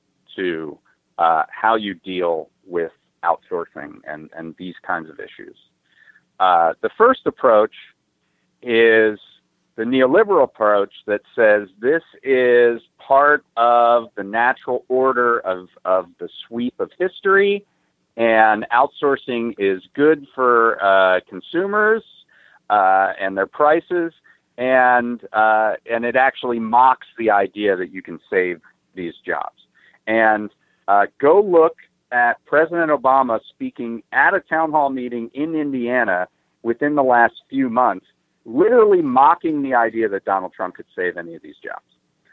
Speaker 5: to uh, how you deal with outsourcing and, and these kinds of issues. Uh, the first approach is the neoliberal approach that says this is part of the natural order of, of the sweep of history, and outsourcing is good for uh, consumers uh, and their prices, and uh, and it actually mocks the idea that you can save these jobs. And uh, go look at President Obama speaking at a town hall meeting in Indiana within the last few months, literally mocking the idea that Donald Trump could save any of these jobs.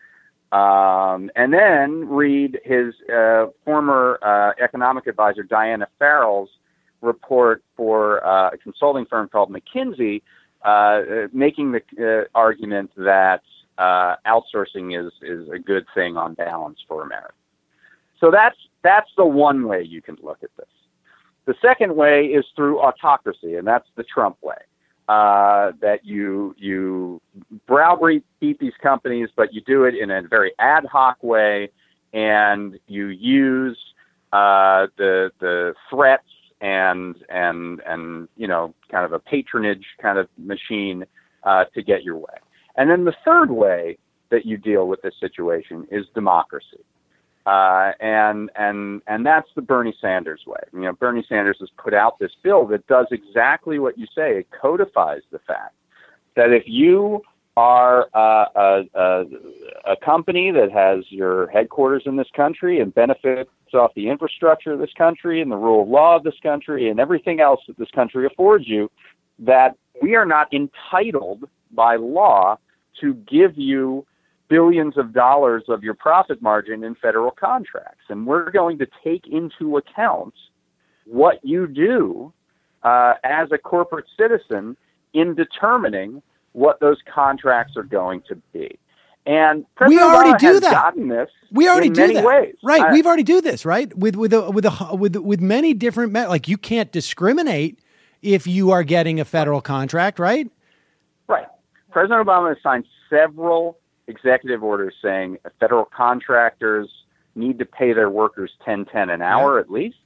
Speaker 5: Um, and then read his uh, former uh, economic advisor, Diana Farrell's report for uh, a consulting firm called McKinsey, uh, making the uh, argument that uh, outsourcing is, is a good thing on balance for America. So that's, that's the one way you can look at this. The second way is through autocracy, and that's the Trump way. Uh, that you you browbeat these companies, but you do it in a very ad hoc way, and you use uh, the the threats and and and you know kind of a patronage kind of machine uh, to get your way. And then the third way that you deal with this situation is democracy. Uh, and and and that's the Bernie Sanders way. You know, Bernie Sanders has put out this bill that does exactly what you say. It codifies the fact that if you are uh, a, a, a company that has your headquarters in this country and benefits off the infrastructure of this country and the rule of law of this country and everything else that this country affords you, that we are not entitled by law to give you billions of dollars of your profit margin in federal contracts. And we're going to take into account what you do uh, as a corporate citizen in determining what those contracts are going to be. And President
Speaker 2: we already
Speaker 5: Obama
Speaker 2: do
Speaker 5: has
Speaker 2: that.
Speaker 5: gotten this
Speaker 2: We already
Speaker 5: in
Speaker 2: do
Speaker 5: many
Speaker 2: that,
Speaker 5: ways.
Speaker 2: right?
Speaker 5: I,
Speaker 2: We've already do this, right? With with a, with a, with with many different like you can't discriminate if you are getting a federal contract, right?
Speaker 5: Right. President Obama has signed several executive orders saying federal contractors need to pay their workers ten ten an hour
Speaker 2: Yeah.
Speaker 5: at least.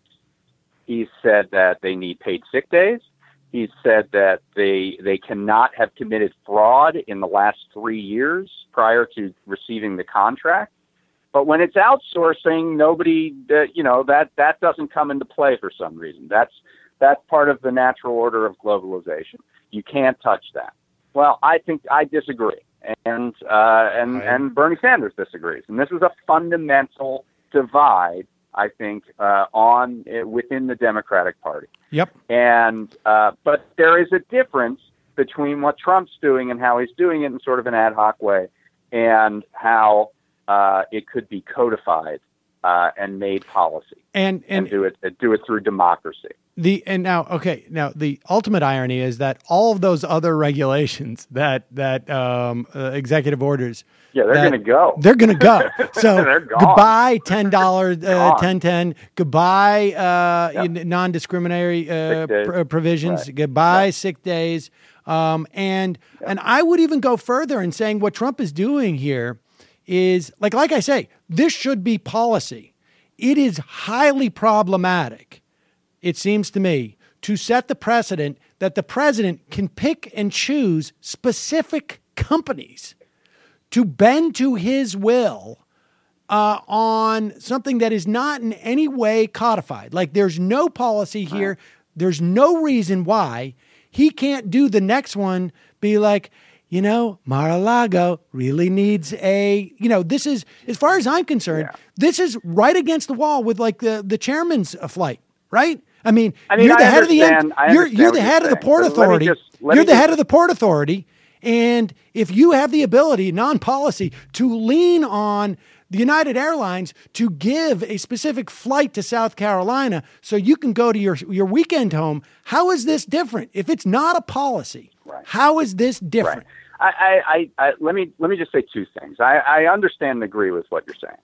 Speaker 5: He said that they need paid sick days. He said that they they cannot have committed fraud in the last three years prior to receiving the contract. But when it's outsourcing, nobody, uh, you know, that, that doesn't come into play for some reason. That's that's part of the natural order of globalization. You can't touch that. Well, I think I disagree, and uh, and
Speaker 2: Right.
Speaker 5: and Bernie Sanders disagrees, and this is a fundamental divide, I think, uh, on uh, within the Democratic Party.
Speaker 2: Yep.
Speaker 5: And uh, but there is a difference between what Trump's doing and how he's doing it in sort of an ad hoc way, and how uh, it could be codified uh, and made policy,
Speaker 2: And and,
Speaker 5: and do it do it through democracy.
Speaker 2: The and now okay now the ultimate irony is that all of those other regulations that that um, uh, executive orders
Speaker 5: Yeah, they're
Speaker 2: that-
Speaker 5: going to go.
Speaker 2: they're going to go so
Speaker 5: They're gone.
Speaker 2: goodbye ten dollars uh,
Speaker 5: Gone.
Speaker 2: ten ten goodbye uh,
Speaker 5: Yep.
Speaker 2: in- non-discriminatory uh,
Speaker 5: Sick days.
Speaker 2: pr- provisions
Speaker 5: Right.
Speaker 2: goodbye
Speaker 5: Yep.
Speaker 2: sick days um, and and I would even go further in saying what Trump is doing here is like like I say this should be policy. It is highly problematic, it seems to me, to set the precedent that the president can pick and choose specific companies to bend to his will uh, on something that is not in any way codified. Like there's no policy here. There's no reason why he can't do the next one, be like, you know, Mar-a-Lago really needs a, you know, this is, as far as I'm concerned,
Speaker 5: Yeah.
Speaker 2: this is right against the wall with like the, the chairman's uh, flight, right? I mean,
Speaker 5: I mean,
Speaker 2: you're the
Speaker 5: I
Speaker 2: head of the
Speaker 5: understand- I
Speaker 2: you're,
Speaker 5: understand
Speaker 2: you're
Speaker 5: what
Speaker 2: the
Speaker 5: you're
Speaker 2: head of the
Speaker 5: saying,
Speaker 2: Port
Speaker 5: but let me
Speaker 2: Authority.
Speaker 5: just- let
Speaker 2: You're
Speaker 5: me
Speaker 2: the
Speaker 5: just-
Speaker 2: head of the Port Authority. And if you have the ability, non-policy, to lean on the United Airlines to give a specific flight to South Carolina so you can go to your, your weekend home, how is this different? If it's not a policy,
Speaker 5: Right.
Speaker 2: how is this different?
Speaker 5: Right. I, I, I, I, let me let me just say two things. I, I understand and agree with what you're saying,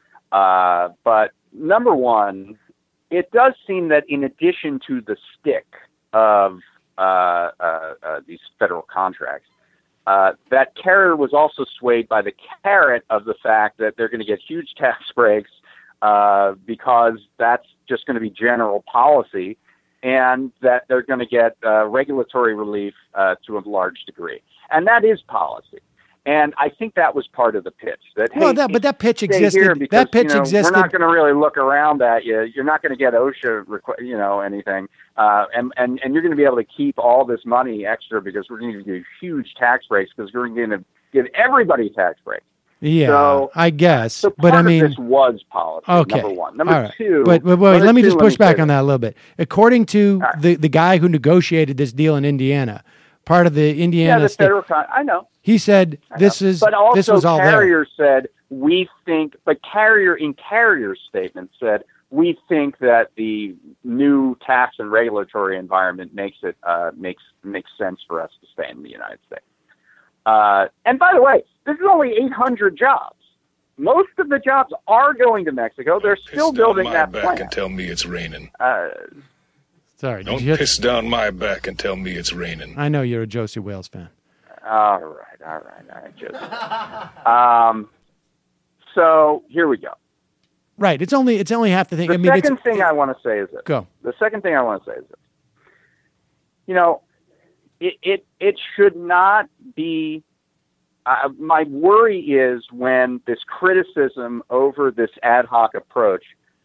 Speaker 5: uh, but number one, it does seem that in addition to the stick of uh, uh, uh, these federal contracts, uh, that carrier was also swayed by the carrot of the fact that they're going to get huge tax breaks uh, because that's just going to be general policy, and that they're going to get uh, regulatory relief uh, to a large degree. And that is policy. And I think that was part of the pitch. That
Speaker 2: Well,
Speaker 5: hey,
Speaker 2: that, but that pitch
Speaker 5: stay
Speaker 2: existed.
Speaker 5: here because,
Speaker 2: that pitch
Speaker 5: you know,
Speaker 2: existed.
Speaker 5: We're not going to really look around at you. You're not going to get OSHA, requ- you know, anything. Uh, and, and, and you're going to be able to keep all this money extra because we're going to give you huge tax breaks because we're going to give everybody tax breaks.
Speaker 2: Yeah,
Speaker 5: So-
Speaker 2: I guess.
Speaker 5: So part
Speaker 2: but I
Speaker 5: of
Speaker 2: mean,
Speaker 5: this was policy,
Speaker 2: okay.
Speaker 5: number one. Number
Speaker 2: All right.
Speaker 5: two.
Speaker 2: But, but wait,
Speaker 5: number
Speaker 2: let me
Speaker 5: two,
Speaker 2: just push
Speaker 5: say
Speaker 2: back
Speaker 5: this.
Speaker 2: on that a little bit. According to
Speaker 5: right.
Speaker 2: the, the guy who negotiated this deal in Indiana, part of the
Speaker 5: Yeah,
Speaker 2: Indiana
Speaker 5: the
Speaker 2: state,
Speaker 5: federal con- I know.
Speaker 2: he said
Speaker 5: I
Speaker 2: this
Speaker 5: know.
Speaker 2: is
Speaker 5: But also,
Speaker 2: this was all there.
Speaker 5: Carrier said we think. But Carrier in Carrier's statement said we think that the new tax and regulatory environment makes it uh, makes makes sense for us to stay in the United States. Uh, and by the way, this is only eight hundred jobs. Most of the jobs are going to Mexico. They're still
Speaker 6: Piss down
Speaker 5: building
Speaker 6: my
Speaker 5: that
Speaker 6: back
Speaker 5: plant.
Speaker 6: and tell me it's raining.
Speaker 5: Uh,
Speaker 2: Sorry, did
Speaker 6: Don't
Speaker 2: you hear?
Speaker 6: piss down my back and tell me it's raining.
Speaker 2: I know you're a Josie Wales fan.
Speaker 5: all right, all right, all right. Just, um, so here we go.
Speaker 2: Right. It's only it's only half the thing.
Speaker 5: The
Speaker 2: I mean,
Speaker 5: second
Speaker 2: it's,
Speaker 5: thing I want to say is this.
Speaker 2: go.
Speaker 5: The second thing I want to say is this. You know, it it, it should not be. Uh, my worry is when this criticism over this ad hoc approach.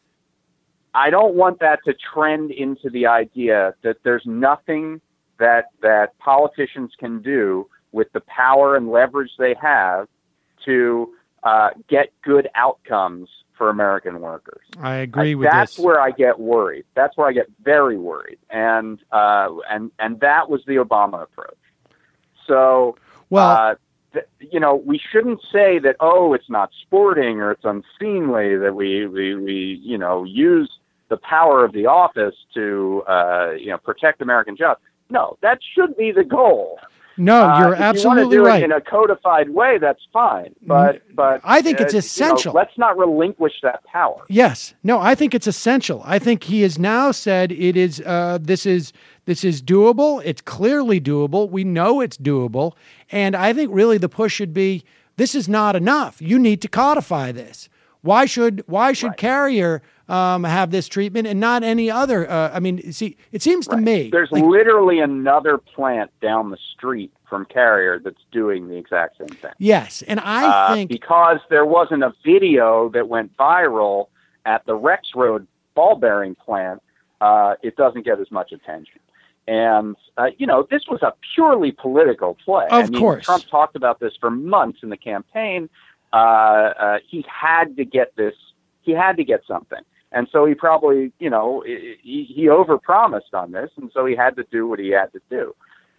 Speaker 5: I don't want that to trend into the idea that there's nothing that that politicians can do with the power and leverage they have to uh, get good outcomes for American workers.
Speaker 2: I agree
Speaker 5: Uh,
Speaker 2: with
Speaker 5: that's
Speaker 2: this.
Speaker 5: where I get worried. That's where I get very worried, and uh, and and that was the Obama approach. So,
Speaker 2: Well,
Speaker 5: uh, th- you know, we shouldn't say that, oh, it's not sporting or it's unseemly that we, we, we you know, use the power of the office to, uh, you know, protect American jobs. No, that should be the goal.
Speaker 2: No, you're
Speaker 5: uh, if
Speaker 2: absolutely
Speaker 5: you want to do
Speaker 2: right.
Speaker 5: it in a codified way, that's fine. But, but
Speaker 2: I think it's
Speaker 5: uh,
Speaker 2: essential.
Speaker 5: You know, let's not relinquish that power.
Speaker 2: Yes. No, I think it's essential. I think he has now said it is. Uh, this is this is doable. It's clearly doable. We know it's doable, and I think really the push should be: this is not enough. You need to codify this. Why should why should
Speaker 5: Right.
Speaker 2: Carrier um, have this treatment and not any other? Uh, I mean, see, it seems to
Speaker 5: Right.
Speaker 2: me
Speaker 5: There's
Speaker 2: like,
Speaker 5: literally another plant down the street from Carrier that's doing the exact same thing.
Speaker 2: yes, and I
Speaker 5: Uh,
Speaker 2: think
Speaker 5: because there wasn't a video that went viral at the Rex Road ball bearing plant, uh, it doesn't get as much attention. And, uh, you know, this was a purely political play.
Speaker 2: Of
Speaker 5: I mean,
Speaker 2: course.
Speaker 5: Trump talked about this for months in the campaign. Uh, uh, he had to get this. He had to get something. And so he probably, you know, he, he overpromised on this, and so he had to do what he had to do.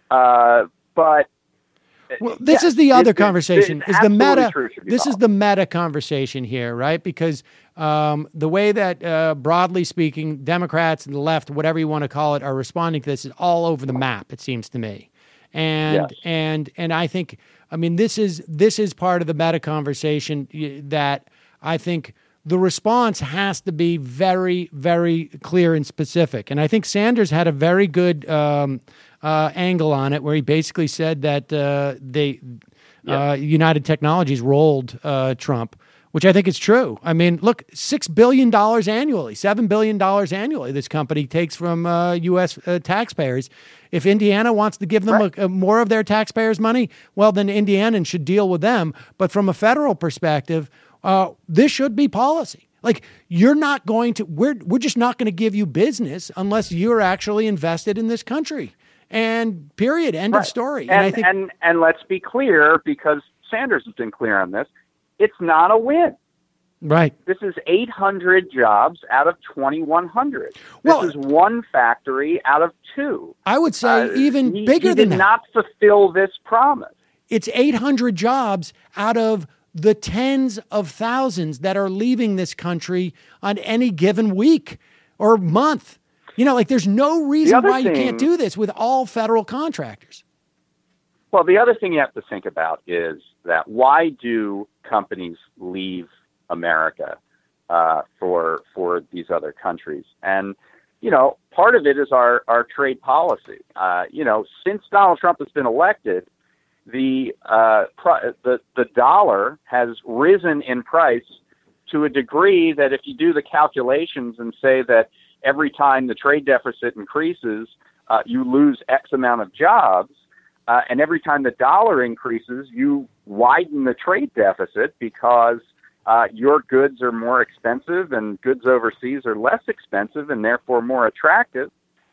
Speaker 5: Uh, but
Speaker 2: well, this
Speaker 5: yeah,
Speaker 2: is the other
Speaker 5: it- it-
Speaker 2: conversation.
Speaker 5: it's
Speaker 2: Is the
Speaker 5: absolutely
Speaker 2: meta?
Speaker 5: true, should be
Speaker 2: This is
Speaker 5: followed.
Speaker 2: the meta conversation here, right? Because um, the way that, uh, broadly speaking, Democrats and the left, whatever you want to call it, are responding to this is all over the map. It seems to me, and
Speaker 5: Yes.
Speaker 2: and and I think, I mean, this is this is part of the meta conversation y- that I think the response has to be very, very clear and specific. And I think Sanders had a very good um, uh, angle on it, where he basically said that uh, they uh, United Technologies rolled uh, Trump, which I think is true. I mean, look, six billion dollars annually, seven billion dollars annually this company takes from uh, U S uh, taxpayers. If Indiana wants to give them
Speaker 5: Right.
Speaker 2: a, a more of their taxpayers' money, well, then Indianans should deal with them. But from a federal perspective, uh, this should be policy. Like, you're not going to, we're, we're just not going to give you business unless you're actually invested in this country. And period, end of
Speaker 5: Right.
Speaker 2: story.
Speaker 5: And,
Speaker 2: I think,
Speaker 5: and and let's be clear, because Sanders has been clear on this. It's not a win.
Speaker 2: right.
Speaker 5: This is eight hundred jobs out of twenty-one hundred.
Speaker 2: Well-
Speaker 5: this is one factory out of two.
Speaker 2: I would say
Speaker 5: Uh,
Speaker 2: even
Speaker 5: he,
Speaker 2: bigger
Speaker 5: he
Speaker 2: than
Speaker 5: did
Speaker 2: that.
Speaker 5: not fulfill this promise.
Speaker 2: It's eight hundred jobs out of the tens of thousands that are leaving this country on any given week or month. You know, like, there's no reason
Speaker 5: other
Speaker 2: why you
Speaker 5: thing-
Speaker 2: can't do this with all federal contractors.
Speaker 5: Well, the other thing you have to think about is that why do companies leave America uh, for for these other countries? And you know, part of it is our our trade policy. Uh, you know, since Donald Trump has been elected, the uh, pro- the the dollar has risen in price to a degree that if you do the calculations and say that every time the trade deficit increases, uh, you lose X amount of jobs. Uh, and every time the dollar increases, you widen the trade deficit because uh, your goods are more expensive and goods overseas are less expensive and therefore more attractive.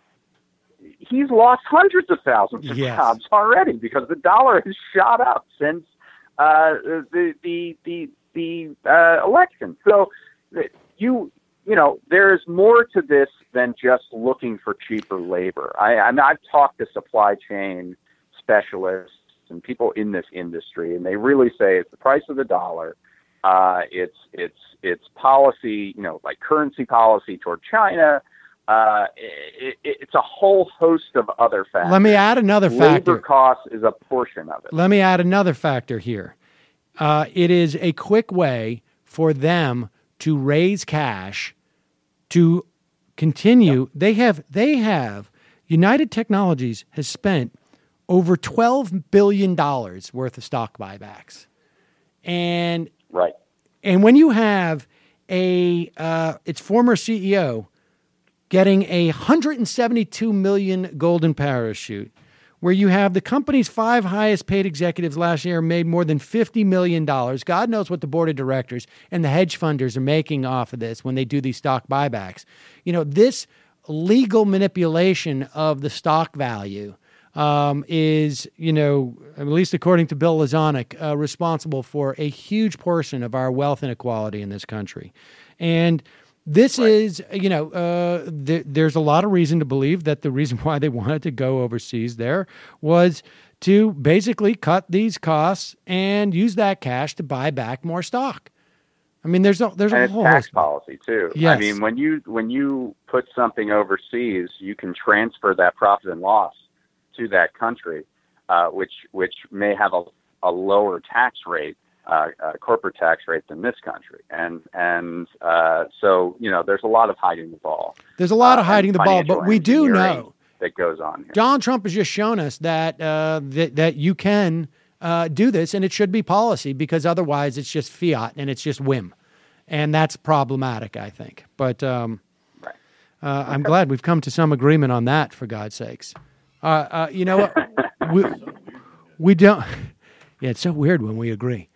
Speaker 5: He's lost hundreds of thousands of
Speaker 2: Yes.
Speaker 5: jobs already because the dollar has shot up since uh, the the the the uh, election. So you you know there's more to this than just looking for cheaper labor. I, I mean, I've talked to supply chain specialists and people in this industry, and they really say it's the price of the dollar. Uh, it's it's it's policy, you know, like currency policy toward China. Uh, it, it, it's a whole host of other factors.
Speaker 2: Let me add another factor.
Speaker 5: Labor cost is a portion of it.
Speaker 2: Let me add another factor here. Uh, it is a quick way for them to raise cash to continue. Yep. They have they have United Technologies has spent over twelve billion dollars worth of stock buybacks. And
Speaker 5: right.
Speaker 2: And when you have a uh, its former C E O getting a one hundred seventy-two million dollars golden parachute, where you have the company's five highest paid executives last year made more than fifty million dollars. God knows what the board of directors and the hedge funders are making off of this when they do these stock buybacks. You know, this legal manipulation of the stock value um, is, you know, at least according to Bill Lazonick, uh, responsible for a huge portion of our wealth inequality in this country. And this right. is, you know, uh, th- there's a lot of reason to believe that the reason why they wanted to go overseas there was to basically cut these costs and use that cash to buy back more stock. I mean, there's a there's
Speaker 5: and
Speaker 2: a
Speaker 5: it's
Speaker 2: whole
Speaker 5: tax
Speaker 2: host.
Speaker 5: policy too.
Speaker 2: Yes.
Speaker 5: I mean, when you when you put something overseas, you can transfer that profit and loss to that country, uh, which which may have a, a lower tax rate, uh, uh, corporate tax rate than this country, and and uh, so you know, there's a lot of hiding the ball.
Speaker 2: There's a lot
Speaker 5: uh,
Speaker 2: of hiding
Speaker 5: and
Speaker 2: the ball,
Speaker 5: financial
Speaker 2: but we do
Speaker 5: engineering
Speaker 2: know
Speaker 5: that goes on here.
Speaker 2: Donald Trump has just shown us that uh, that that you can uh, do this, and it should be policy, because otherwise it's just fiat and it's just whim, and that's problematic, I think. But um,
Speaker 5: Right.
Speaker 2: uh, I'm glad we've come to some agreement on that, for God's sakes. Uh, uh, you know what? we we don't. Yeah, it's so weird when we agree.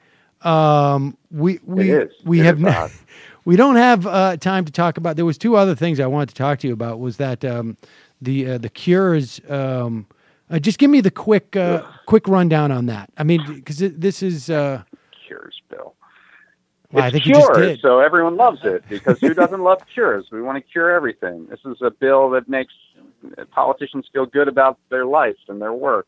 Speaker 2: Um, we we
Speaker 5: It is.
Speaker 2: we
Speaker 5: It
Speaker 2: have
Speaker 5: is
Speaker 2: not.
Speaker 5: odd.
Speaker 2: We don't have uh, time to talk about. There was two other things I wanted to talk to you about. Was that um, the uh, the cures? Um, uh, just give me the quick uh, quick rundown on that. I mean, because this is. Uh,
Speaker 5: Cures bill.
Speaker 2: well, I
Speaker 5: It's
Speaker 2: think you just
Speaker 5: cures,
Speaker 2: did.
Speaker 5: so everyone loves it, because who doesn't love cures? We want to cure everything. This is a bill that makes politicians feel good about their life and their work.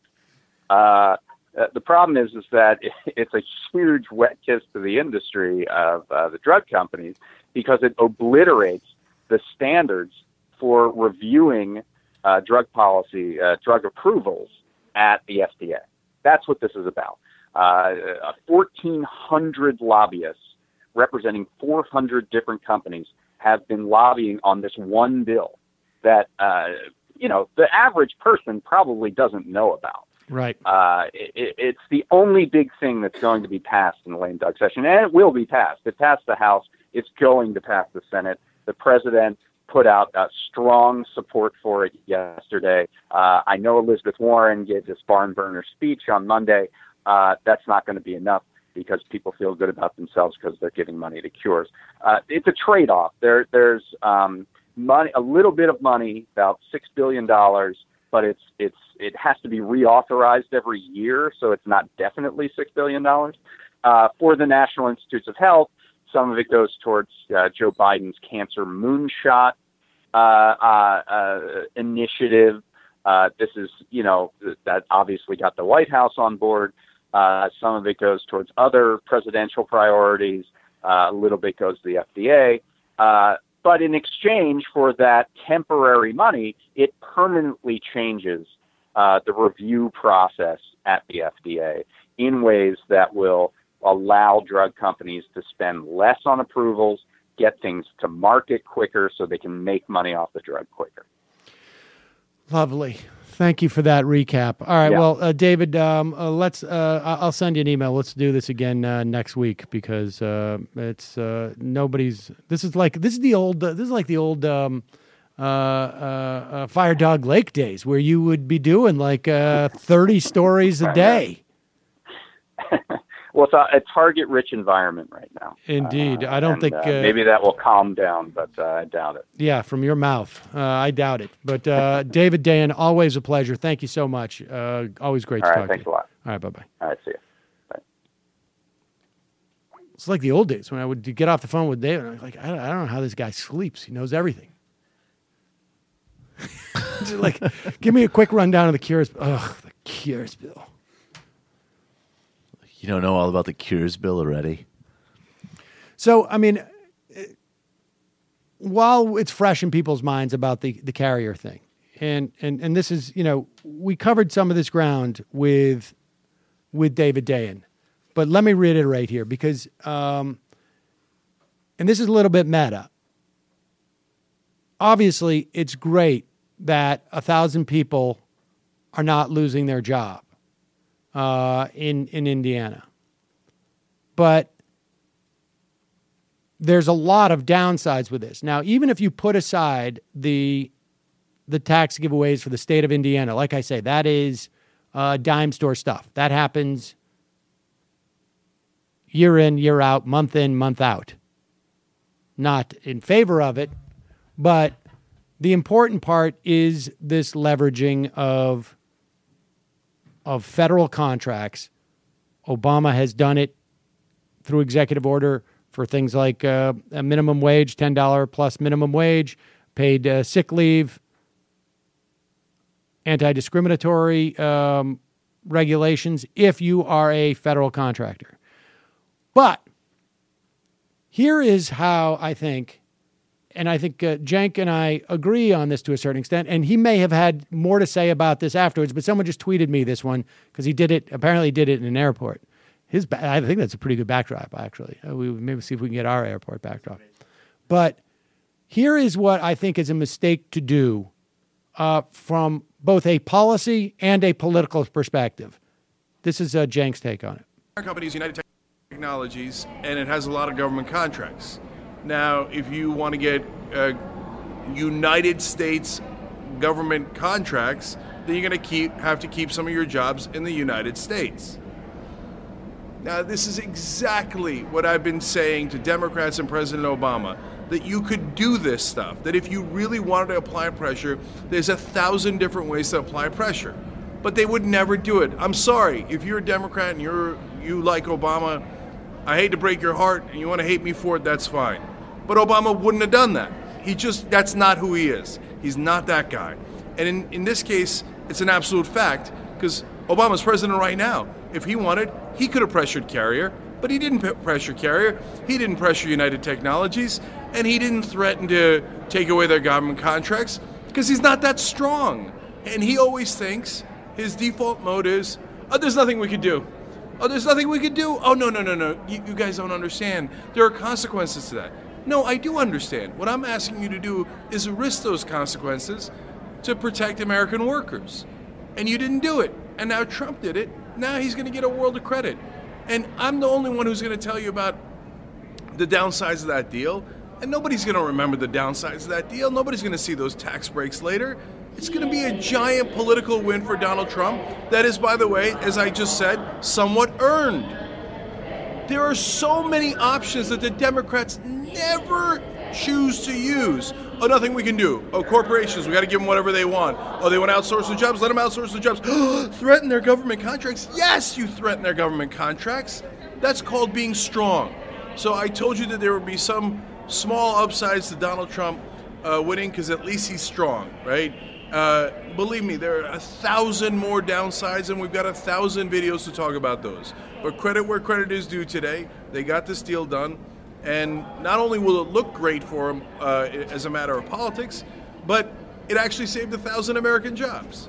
Speaker 5: Uh, uh, the problem is, is that it's a huge wet kiss to the industry of uh, the drug companies, because it obliterates the standards for reviewing uh, drug policy, uh, drug approvals at the F D A. That's what this is about. Uh, fourteen hundred lobbyists representing four hundred different companies have been lobbying on this one bill that, uh, you know, the average person probably doesn't know about.
Speaker 2: Right.
Speaker 5: Uh, it, it's the only big thing that's going to be passed in the lame duck session, and it will be passed. It passed the House. It's going to pass the Senate. The president put out uh, strong support for it yesterday. Uh, I know Elizabeth Warren gave this barn burner speech on Monday. Uh, that's not going to be enough, because people feel good about themselves because they're giving money to cures. Uh, it's a trade-off. There, there's um, money, a little bit of money, about six billion dollars, but it's it's it has to be reauthorized every year, so it's not definitely six billion dollars. Uh, for the National Institutes of Health, some of it goes towards uh, Joe Biden's cancer moonshot uh, uh, uh, initiative. Uh, this is, you know, that obviously got the White House on board. Uh, some of it goes towards other presidential priorities. Uh, a little bit goes to the F D A. Uh, but in exchange for that temporary money, it permanently changes uh, the review process at the F D A in ways that will allow drug companies to spend less on approvals, get things to market quicker so they can make money off the drug quicker.
Speaker 2: Lovely. Thank you for that recap. All right.
Speaker 5: Yeah.
Speaker 2: Well, uh, David, um, uh, let's. Uh, I- I'll send you an email. Let's do this again uh, next week, because uh, it's uh, nobody's. This is like this is the old. Uh, this is like the old um, uh, uh, uh, Fire Dog Lake days, where you would be doing like uh, thirty stories a day.
Speaker 5: Well, it's a, a target-rich environment right now.
Speaker 2: Indeed.
Speaker 5: Uh,
Speaker 2: I don't
Speaker 5: and,
Speaker 2: think
Speaker 5: uh,
Speaker 2: uh,
Speaker 5: maybe that will calm down, but uh, I doubt it.
Speaker 2: Yeah, from your mouth. Uh, I doubt it. But uh, David Dayen, always a pleasure. Thank you so much. Uh, always great
Speaker 5: All
Speaker 2: to
Speaker 5: right,
Speaker 2: talk
Speaker 5: thanks
Speaker 2: to
Speaker 5: a
Speaker 2: you.
Speaker 5: lot.
Speaker 2: All right, bye-bye.
Speaker 5: All right, see you.
Speaker 2: It's like the old days when I would get off the phone with David. And I was like, I don't, I don't know how this guy sleeps. He knows everything. Just like, give me a quick rundown of the cures. Ugh, the cures bill.
Speaker 3: You don't know all about the cures bill already?
Speaker 2: So, I mean, while it's fresh in people's minds about the, the carrier thing, and, and, and this is, you know, we covered some of this ground with, with David Dayen, but let me reiterate here, because, um, and this is a little bit meta. Obviously, it's great that a thousand people are not losing their job uh, in, in Indiana. But there's a lot of downsides with this. Now, even if you put aside the the tax giveaways for the state of Indiana, like I say, that is uh, dime store stuff. That happens year in, year out, month in, month out. Not in favor of it, but the important part is this leveraging of, of federal contracts. Obama has done it through executive order for things like uh, a minimum wage, ten dollars plus minimum wage, paid uh, sick leave, anti-discriminatory um, regulations if you are a federal contractor. But here is how I think, and I think uh, Cenk and I agree on this to a certain extent, and he may have had more to say about this afterwards, but someone just tweeted me this one because he did it, apparently did it in an airport. His, I think that's a pretty good backdrop, actually. Uh, we maybe see if we can get our airport backdrop. But here is what I think is a mistake to do uh, from both a policy and a political perspective. This is uh, Cenk's take on it.
Speaker 7: Our company is United Technologies, and it has a lot of government contracts. Now, if you want to get uh, United States government contracts, then you're going to keep have to keep some of your jobs in the United States. Now, this is exactly what I've been saying to Democrats and President Obama, that you could do this stuff, that if you really wanted to apply pressure, there's a thousand different ways to apply pressure. But they would never do it. I'm sorry, if you're a Democrat and you're you like Obama, I hate to break your heart and you want to hate me for it, that's fine. But Obama wouldn't have done that. He just, that's not who he is. He's not that guy. And in, in this case, it's an absolute fact, because Obama's president right now. If he wanted, he could have pressured Carrier, but he didn't pressure Carrier. He didn't pressure United Technologies, and he didn't threaten to take away their government contracts, because he's not that strong. And he always thinks his default mode is, oh, there's nothing we could do. Oh, there's nothing we could do? Oh, no, no, no, no. You, you guys don't understand. There are consequences to that. No, I do understand. What I'm asking you to do is risk those consequences to protect American workers. And you didn't do it. And now Trump did it. Now he's going to get a world of credit. And I'm the only one who's going to tell you about the downsides of that deal. And nobody's going to remember the downsides of that deal. Nobody's going to see those tax breaks later. It's going to be a giant political win for Donald Trump. That is, by the way, as I just said, somewhat earned. There are so many options that the Democrats never choose to use. Oh, nothing we can do. Oh, corporations, we got to give them whatever they want. Oh, they want to outsource the jobs, let them outsource the jobs. Threaten their government contracts? Yes, you threaten their government contracts. That's called being strong. So I told you that there would be some small upsides to Donald Trump uh, winning, because at least he's strong, right? Uh, believe me, there are a thousand more downsides, and we've got a thousand videos to talk about those. But credit where credit is due today. They got this deal done. And not only will it look great for them uh, as a matter of politics, but it actually saved a thousand American jobs.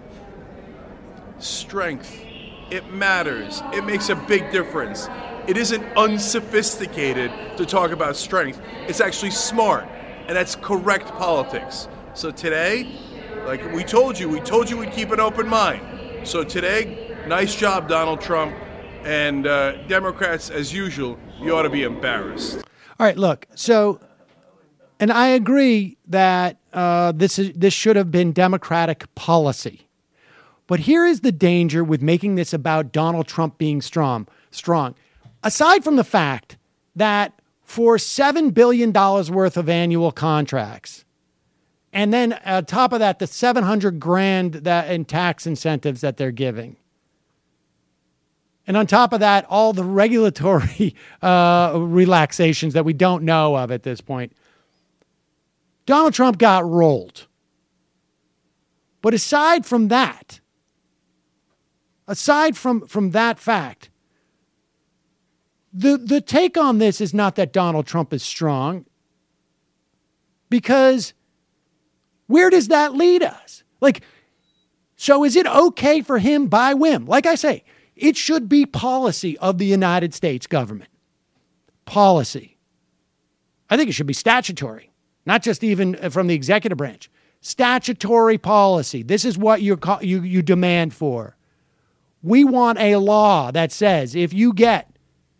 Speaker 7: Strength. It matters. It makes a big difference. It isn't unsophisticated to talk about strength. It's actually smart. And that's correct politics. So today, like we told you, we told you we'd keep an open mind. So today, nice job, Donald Trump. And uh, Democrats, as usual, you ought to be embarrassed.
Speaker 2: All right, look, so, and I agree that uh, this is this should have been Democratic policy. But here is the danger with making this about Donald Trump being strong. Strong. Aside from the fact that for seven billion dollars worth of annual contracts, and then on top of that, the seven hundred grand that in tax incentives that they're giving, and on top of that, all the regulatory uh, relaxations that we don't know of at this point, Donald Trump got rolled. But aside from that, aside from, from that fact, the, the take on this is not that Donald Trump is strong, because where does that lead us? Like, so is it okay for him by whim? Like I say, it should be policy of the United States government. Policy. I think it should be statutory, not just even from the executive branch. Statutory policy. This is what you you you demand for. We want a law that says if you get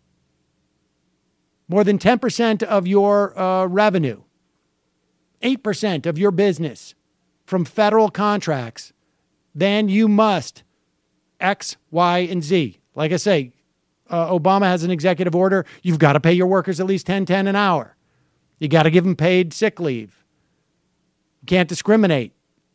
Speaker 2: more than ten percent of your uh, revenue, eight percent of your business from federal contracts, then you must X, Y, and Z. Like I say, uh, Obama has an executive order. You've got to pay your workers at least ten ten an hour. You got to give them paid sick leave. You can't discriminate.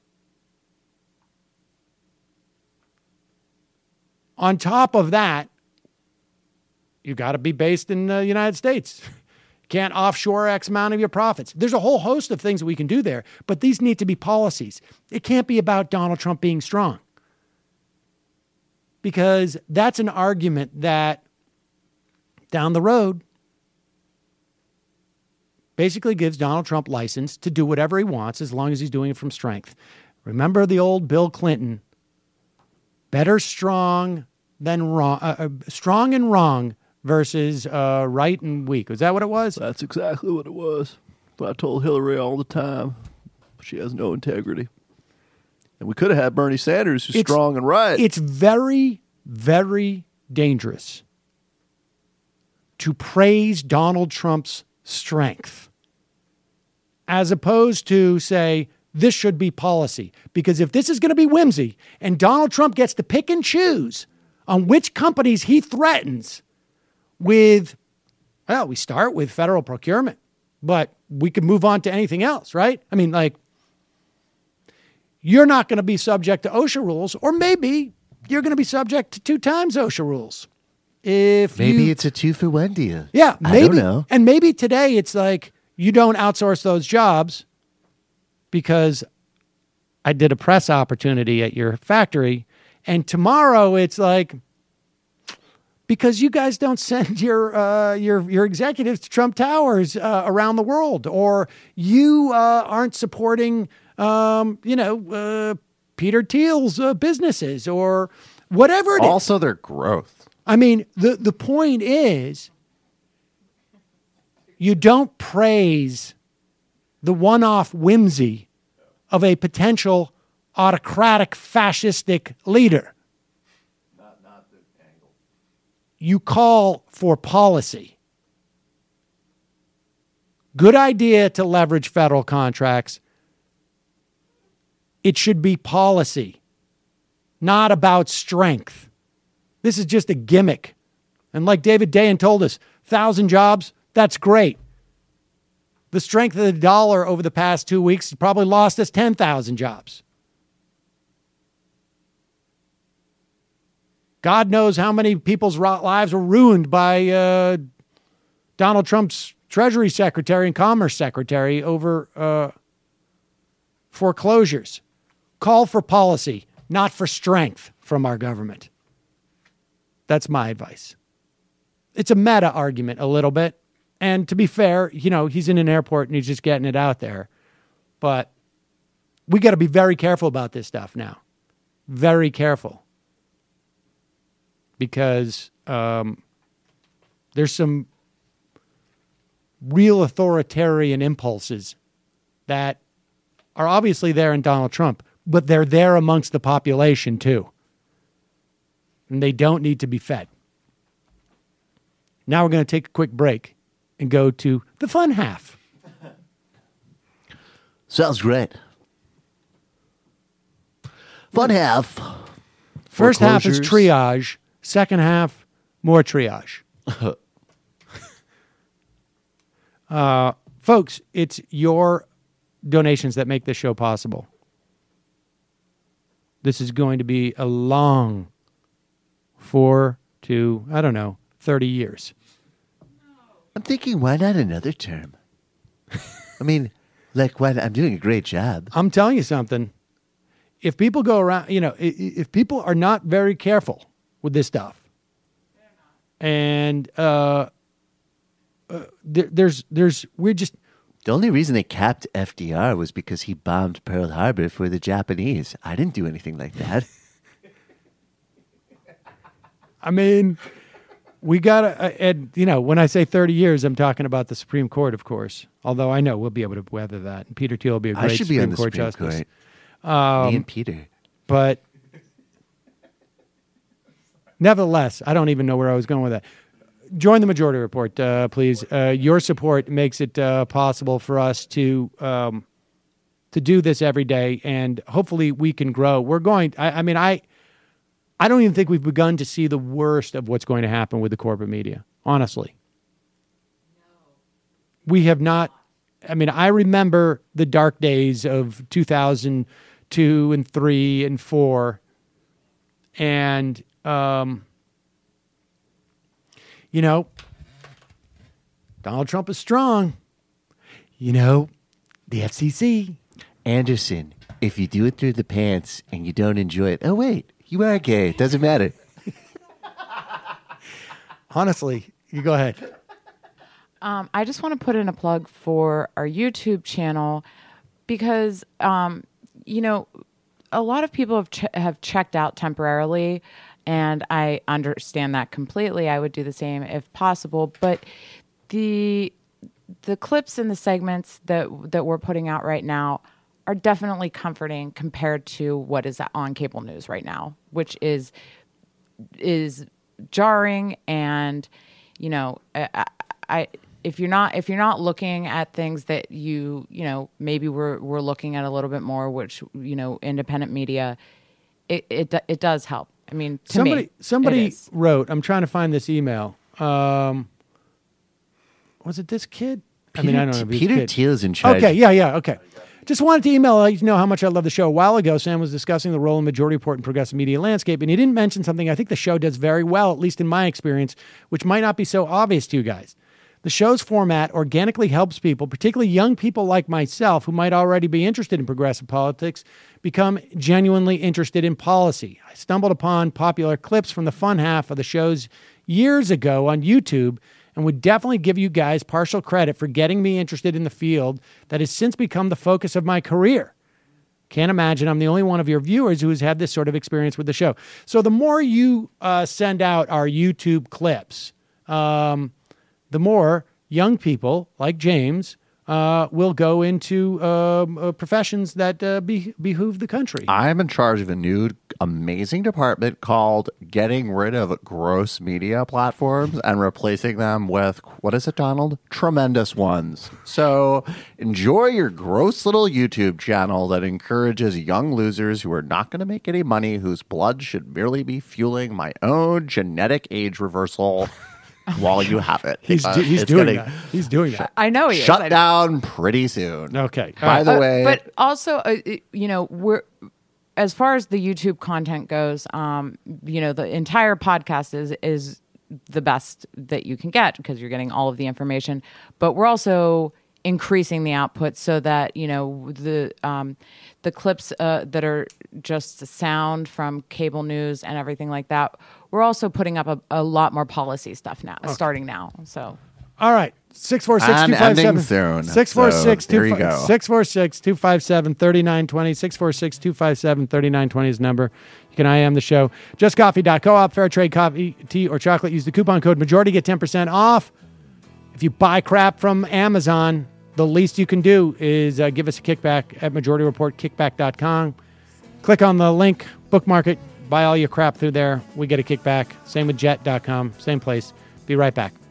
Speaker 2: On top of that, you got to be based in the United States. You can't offshore X amount of your profits. There's a whole host of things that we can do there, but these need to be policies. It can't be about Donald Trump being strong. because that's an argument that down the road basically gives Donald Trump license to do whatever he wants as long as he's doing it from strength. Remember the old Bill Clinton, better strong than wrong, uh, uh, strong and wrong versus uh, right and weak. Was that what it was?
Speaker 3: That's exactly what it was. But I told Hillary all the time, she has no integrity. And we could have had Bernie Sanders, who's
Speaker 2: It's-
Speaker 3: strong and right.
Speaker 2: It's very, very dangerous to praise Donald Trump's strength as opposed to say, this should be policy. Because if this is going to be whimsy and Donald Trump gets to pick and choose on which companies he threatens with, well, we start with federal procurement, but we could move on to anything else, right? I mean, like, you're not going to be subject to OSHA rules, or maybe you're going to be subject to two times OSHA rules. If
Speaker 3: Maybe
Speaker 2: you,
Speaker 3: it's a two for one deal.
Speaker 2: yeah, maybe,
Speaker 3: I don't know.
Speaker 2: and maybe today it's like you don't outsource those jobs because I did a press opportunity at your factory, and tomorrow it's like because you guys don't send your uh, your your executives to Trump Towers uh, around the world, or you uh, aren't supporting um, you know uh, Peter Thiel's uh, businesses or whatever it is.
Speaker 8: Also, their growth.
Speaker 2: I mean, the, the point is, you don't praise the one-off whimsy of a potential autocratic fascistic leader. Not, not the angle. You call for policy. Good idea to leverage federal contracts. It should be policy, not about strength. This is just a gimmick. And like David Dayen told us, thousand jobs, that's great. The strength of the dollar over the past two weeks has probably lost us ten thousand jobs. God knows how many people's lives were ruined by uh, Donald Trump's Treasury Secretary and Commerce Secretary over uh, foreclosures. Call for policy, not for strength from our government. That's my advice. It's a meta argument a little bit. And to be fair, you know, he's in an airport and he's just getting it out there. But we got to be very careful about this stuff now. Very careful. Because um, there's some real authoritarian impulses that are obviously there in Donald Trump, but they're there amongst the population too. And they don't need to be fed. Now we're going to take a quick break and go to the fun half.
Speaker 3: Sounds great. Fun half.
Speaker 2: First half is
Speaker 3: Foreclosures.
Speaker 2: triage. Second half, more triage. uh, folks, it's your donations that make this show possible. This is going to be a long four to, I don't know, thirty years.
Speaker 3: I'm thinking, why not another term? I mean, like, why I'm doing a great job.
Speaker 2: I'm telling you something. If people go around, you know, if, if people are not very careful with this stuff, and uh, uh, there, there's, there's, we're just,
Speaker 3: The only reason they capped F D R was because he bombed Pearl Harbor for the Japanese. I didn't do anything like that.
Speaker 2: I mean, we got to, and, you know, when I say thirty years, I'm talking about the Supreme Court, of course. Although I know we'll be able to weather that. And Peter Thiel will be a great
Speaker 3: I should be
Speaker 2: Supreme
Speaker 3: on the
Speaker 2: Court
Speaker 3: Supreme
Speaker 2: justice.
Speaker 3: Court.
Speaker 2: Um,
Speaker 3: Me and Peter.
Speaker 2: But nevertheless, I don't even know where I was going with that. Join the Majority Report, uh, please. Uh, your support makes it uh, possible for us to um, to do this every day, and hopefully we can grow. We're going. I, I mean, I I don't even think we've begun to see the worst of what's going to happen with the corporate media. Honestly, we have not. I mean, I remember the dark days of two thousand two and three and four, and um, you know, Donald Trump is strong. You know, the F C C.
Speaker 3: Anderson, if you do it through the pants and you don't enjoy it, oh, wait, you are gay. It doesn't matter.
Speaker 2: Honestly, you go ahead.
Speaker 8: Um, I just want to put in a plug for our YouTube channel because, um, you know, a lot of people have ch- have checked out temporarily, and I understand that completely. I would do the same if possible, but the the clips and the segments that that we're putting out right now are definitely comforting compared to what is on cable news right now, which is is jarring. And you know, I, I if you're not if you're not looking at things that you you know maybe we're we're looking at a little bit more, which you know independent media, it it it does help. I mean, to
Speaker 2: somebody
Speaker 8: me,
Speaker 2: somebody wrote. I'm trying to find this email. Um, was it this kid?
Speaker 9: Peter,
Speaker 2: I mean, I don't know. If he's
Speaker 9: Peter
Speaker 2: kid.
Speaker 9: Thiel is in charge.
Speaker 2: Okay, yeah, yeah, okay. Just wanted to email let you know how much I love the show. A while ago, Sam was discussing the role in Majority Report in progressive media landscape, and he didn't mention something I think the show does very well, at least in my experience, which might not be so obvious to you guys. The show's format organically helps people, particularly young people like myself, who might already be interested in progressive politics, become genuinely interested in policy. I stumbled upon popular clips from the fun half of the shows years ago on YouTube, and would definitely give you guys partial credit for getting me interested in the field that has since become the focus of my career. Can't imagine I'm the only one of your viewers who has had this sort of experience with the show. So the more you uh, send out our YouTube clips, um, the more young people like James uh, will go into um, uh, professions that uh, be, behoove the country.
Speaker 9: I'm in charge of a new amazing department called getting rid of gross media platforms and replacing them with, what is it, Donald? Tremendous ones. So enjoy your gross little YouTube channel that encourages young losers who are not going to make any money, whose blood should merely be fueling my own genetic age reversal while you have it.
Speaker 2: He's,
Speaker 9: Uh,
Speaker 2: do, he's
Speaker 9: it's
Speaker 2: doing
Speaker 9: getting
Speaker 2: that. He's doing that.
Speaker 8: I know he is.
Speaker 9: shut
Speaker 8: I-
Speaker 9: down pretty soon.
Speaker 2: Okay.
Speaker 9: By
Speaker 2: All
Speaker 9: the
Speaker 2: right.
Speaker 9: way,
Speaker 8: but also, uh, you know, we're as far as the YouTube content goes, um, you know, the entire podcast is is the best that you can get because you're getting all of the information. But we're also increasing the output so that you know the um, the clips uh, that are just sound from cable news and everything like that. We're also putting up a, a lot more policy stuff now, starting now. So,
Speaker 2: all right. six four six, two
Speaker 9: And
Speaker 2: five seven.
Speaker 9: ending soon.
Speaker 2: six four six,
Speaker 9: So, there you go.
Speaker 2: six four six, two five seven, three nine two zero. six four six, two five seven, three nine two zero is the number. You can I M the show. just coffee dot coop, fair trade coffee, tea, or chocolate. Use the coupon code majority, get ten percent off. If you buy crap from Amazon, the least you can do is uh, give us a kickback at majority report kickback dot com. Click on the link, bookmark it, buy all your crap through there. We get a kickback. Same with jet dot com, same place. Be right back.